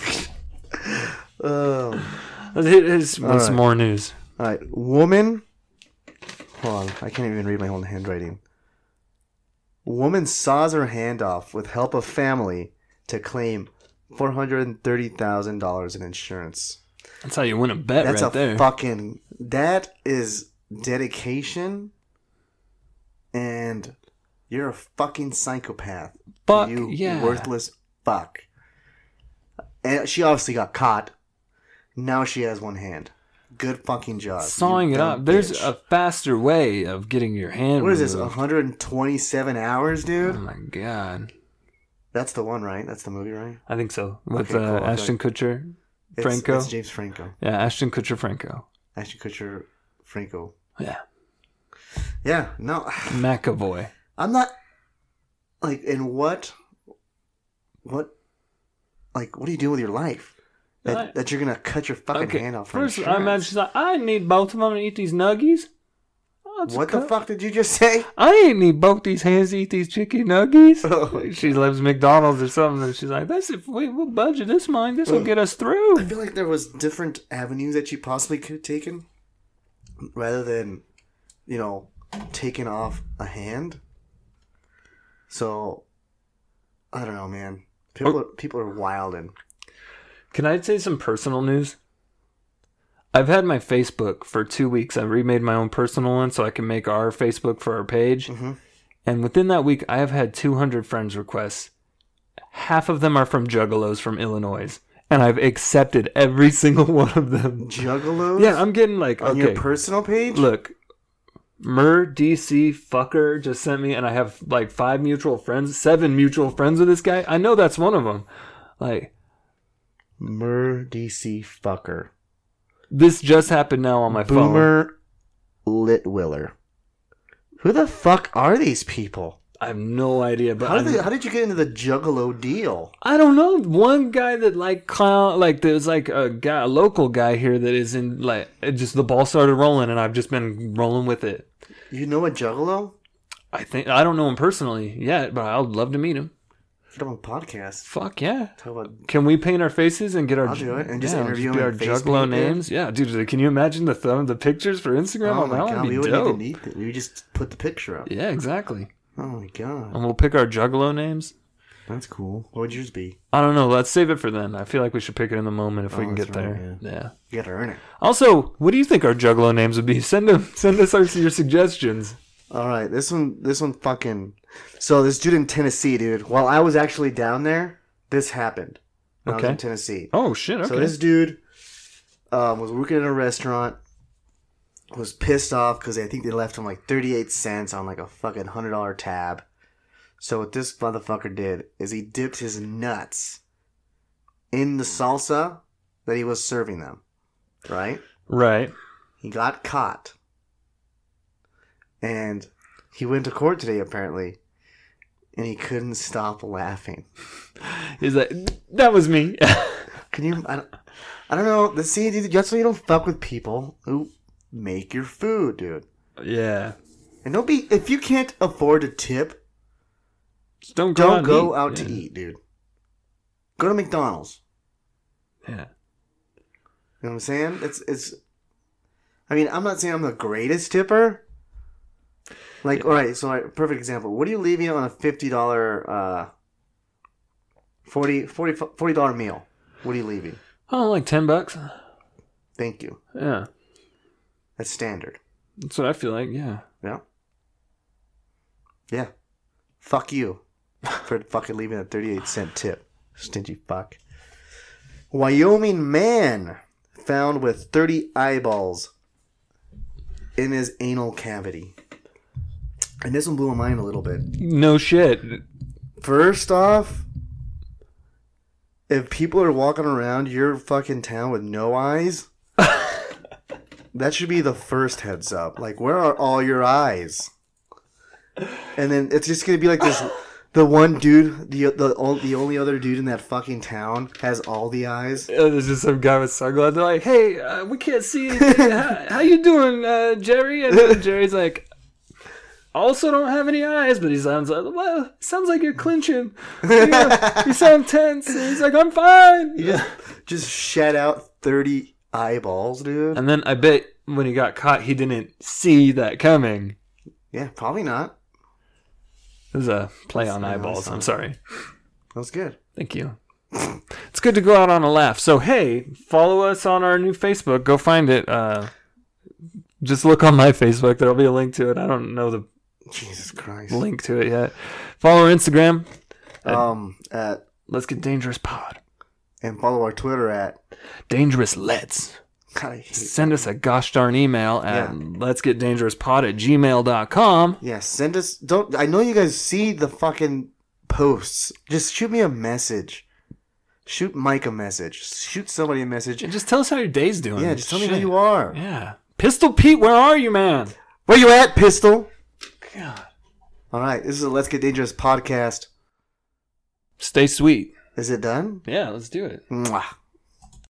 B: um.
A: Let's hit his
B: All
A: with some
B: right.
A: more news.
B: All right, woman. Hold on, I can't even read my own handwriting. Woman saws her hand off with help of family to claim four hundred and thirty thousand dollars in insurance.
A: That's how you win a bet
B: That's
A: right
B: a
A: there.
B: fucking. That is dedication, and you're a fucking psychopath.
A: Fuck
B: you
A: yeah.
B: worthless fuck. And she obviously got caught. Now she has one hand. Good fucking job.
A: Sawing
B: you
A: it
B: dumb
A: up. There's
B: bitch.
A: a faster way of getting your hand
B: What is this?
A: removed.
B: one hundred twenty-seven hours, dude.
A: Oh my god.
B: That's the one, right? That's the movie, right?
A: I think so. With
B: Okay,
A: uh,
B: cool.
A: Ashton Kutcher,
B: It's,
A: Franco.
B: It's James Franco.
A: Yeah, Ashton Kutcher, Franco.
B: Ashton Kutcher, Franco.
A: Yeah,
B: Yeah. No,
A: McAvoy.
B: I'm not. Like, in what? What? Like, what are you doing with your life? That,
A: I-
B: that you're gonna cut your fucking
A: Okay,
B: hand off for
A: first I
B: insurance?
A: imagine she's like, I need both of them to eat these nuggies. Oh, it's
B: What
A: a
B: the
A: cut.
B: fuck did you just say?
A: I ain't need both these hands to eat these chicken nuggies.
B: Oh,
A: She loves McDonald's or something, and she's like, "That's if we will budget this money. This will get us through."
B: I feel like there was different avenues that you possibly could have taken, rather than, you know, taking off a hand. So, I don't know, man. People,
A: Oh.
B: are, people are wilding.
A: Can I say some personal news? I've had my Facebook for two weeks. I remade my own personal one so I can make our Facebook for our page.
B: Mhm.
A: And within that week, I have had two hundred friends requests. Half of them are from Juggalos from Illinois. And I've accepted every single one of them.
B: Juggalos?
A: Yeah, I'm getting like,
B: On
A: okay,
B: your personal page?
A: look, Mer D C fucker just sent me, and I have like five mutual friends, seven mutual friends with this guy. I know that's one of them. Like,
B: Mer D C fucker.
A: this just happened now on my phone.
B: Boomer Litwiller. Who the fuck are these people?
A: I have no idea, but
B: How did,
A: I,
B: they, how did you get into the Juggalo deal?
A: I don't know. One guy that like clown, like there's like a guy, a local guy here that is in like it just the ball started rolling, and I've just been rolling with it.
B: You know a Juggalo?
A: I think I don't know him personally yet, but I'd love to meet him.
B: Put him on podcast.
A: Fuck yeah!
B: Talk about
A: Can we paint our faces and get our?
B: I'll do it, and just
A: yeah,
B: interview
A: be
B: him
A: our
B: and face
A: Juggalo
B: paint, dude.
A: names. Yeah, dude. Can you imagine the thumb, the pictures for Instagram?
B: oh
A: on
B: my
A: that
B: god,
A: would
B: we
A: be
B: wouldn't
A: dope.
B: even need it. We would just put the picture up.
A: Yeah, exactly.
B: Oh my god,
A: And we'll pick our Juggalo names.
B: that's cool. What would yours be?
A: I don't know. Let's save it for then. I feel like we should pick it in the moment if we
B: Oh,
A: can
B: that's
A: get
B: right,
A: there. Yeah.
B: You gotta earn it.
A: Also, what do you think our Juggalo names would be? Send them. Send us our, your suggestions.
B: All right, this one, this one, fucking. So this dude in Tennessee, dude. While I was actually down there, this happened. When I was
A: Okay.
B: in Tennessee.
A: Oh shit! Okay.
B: So this dude um, was working in a restaurant, was pissed off because I think they left him like thirty-eight cents on like a fucking one hundred dollars tab. So what this motherfucker did is he dipped his nuts in the salsa that he was serving them. Right?
A: Right.
B: He got caught. And he went to court today, apparently. And he couldn't stop laughing.
A: He's like, that was me.
B: Can you... I don't, I don't know. The See, dude, that's why you don't fuck with people who make your food, dude.
A: Yeah.
B: And don't be... If you can't afford to tip,
A: Just don't go
B: don't
A: out,
B: go
A: and
B: out
A: eat.
B: to
A: Yeah.
B: eat, dude. Go to McDonald's.
A: Yeah.
B: You know what I'm saying? It's... it's. I mean, I'm not saying I'm the greatest tipper. Like,
A: Yeah.
B: all right, so like, perfect example. What are you leaving on a fifty dollars, uh, forty dollars meal? What are you leaving?
A: Oh, like ten bucks.
B: Thank you.
A: Yeah.
B: That's standard.
A: That's what I feel like. Yeah.
B: Yeah. Yeah. Fuck you for fucking leaving a thirty-eight cent tip. Stingy fuck. Wyoming man found with thirty eyeballs in his anal cavity. And this one blew my mind a little bit.
A: No shit.
B: First off, if people are walking around your fucking town with no eyes, that should be the first heads up. Like, where are all your eyes? And then it's just gonna be like this. The one dude, the the the only other dude in that fucking town has all the eyes.
A: Uh, There's just some guy with sunglasses. They're like, "Hey, uh, we can't see anything. how, how you doing, uh, Jerry?" And then Jerry's like, "Also, don't have any eyes." But he sounds like, "Well, sounds like you're clinching. You, know, you sound tense." And he's like, "I'm fine."
B: He just just shed out thirty eyeballs, dude.
A: And then I bet when he got caught, he didn't see that coming.
B: Yeah, probably not.
A: It was a play on
B: That's
A: eyeballs.
B: fine.
A: I'm sorry.
B: That was good.
A: Thank you. It's good to go out on a laugh. So, hey, follow us on our new Facebook. Go find it. Uh, just look on my Facebook. There'll be a link to it. I don't know the
B: Jesus Christ.
A: link to it yet. Follow our Instagram. At
B: Um, at
A: Let's Get Dangerous Pod.
B: and follow our Twitter at.
A: Dangerous Let's.
B: God, I hate
A: Send us a gosh darn email at
B: Yeah.
A: let's get dangerous pod at gmail dot com.
B: Yeah, send us. Don't. I know you guys see the fucking posts. Just shoot me a message. Shoot Mike a message. Shoot somebody a message.
A: And just tell us how your day's doing.
B: Yeah, just tell me
A: Shit.
B: who you are.
A: Yeah. Pistol Pete, where are you, man?
B: Where you at, Pistol?
A: God.
B: All right, this is a Let's Get Dangerous podcast.
A: Stay sweet.
B: Is it done?
A: Yeah, let's do it.
B: Mwah.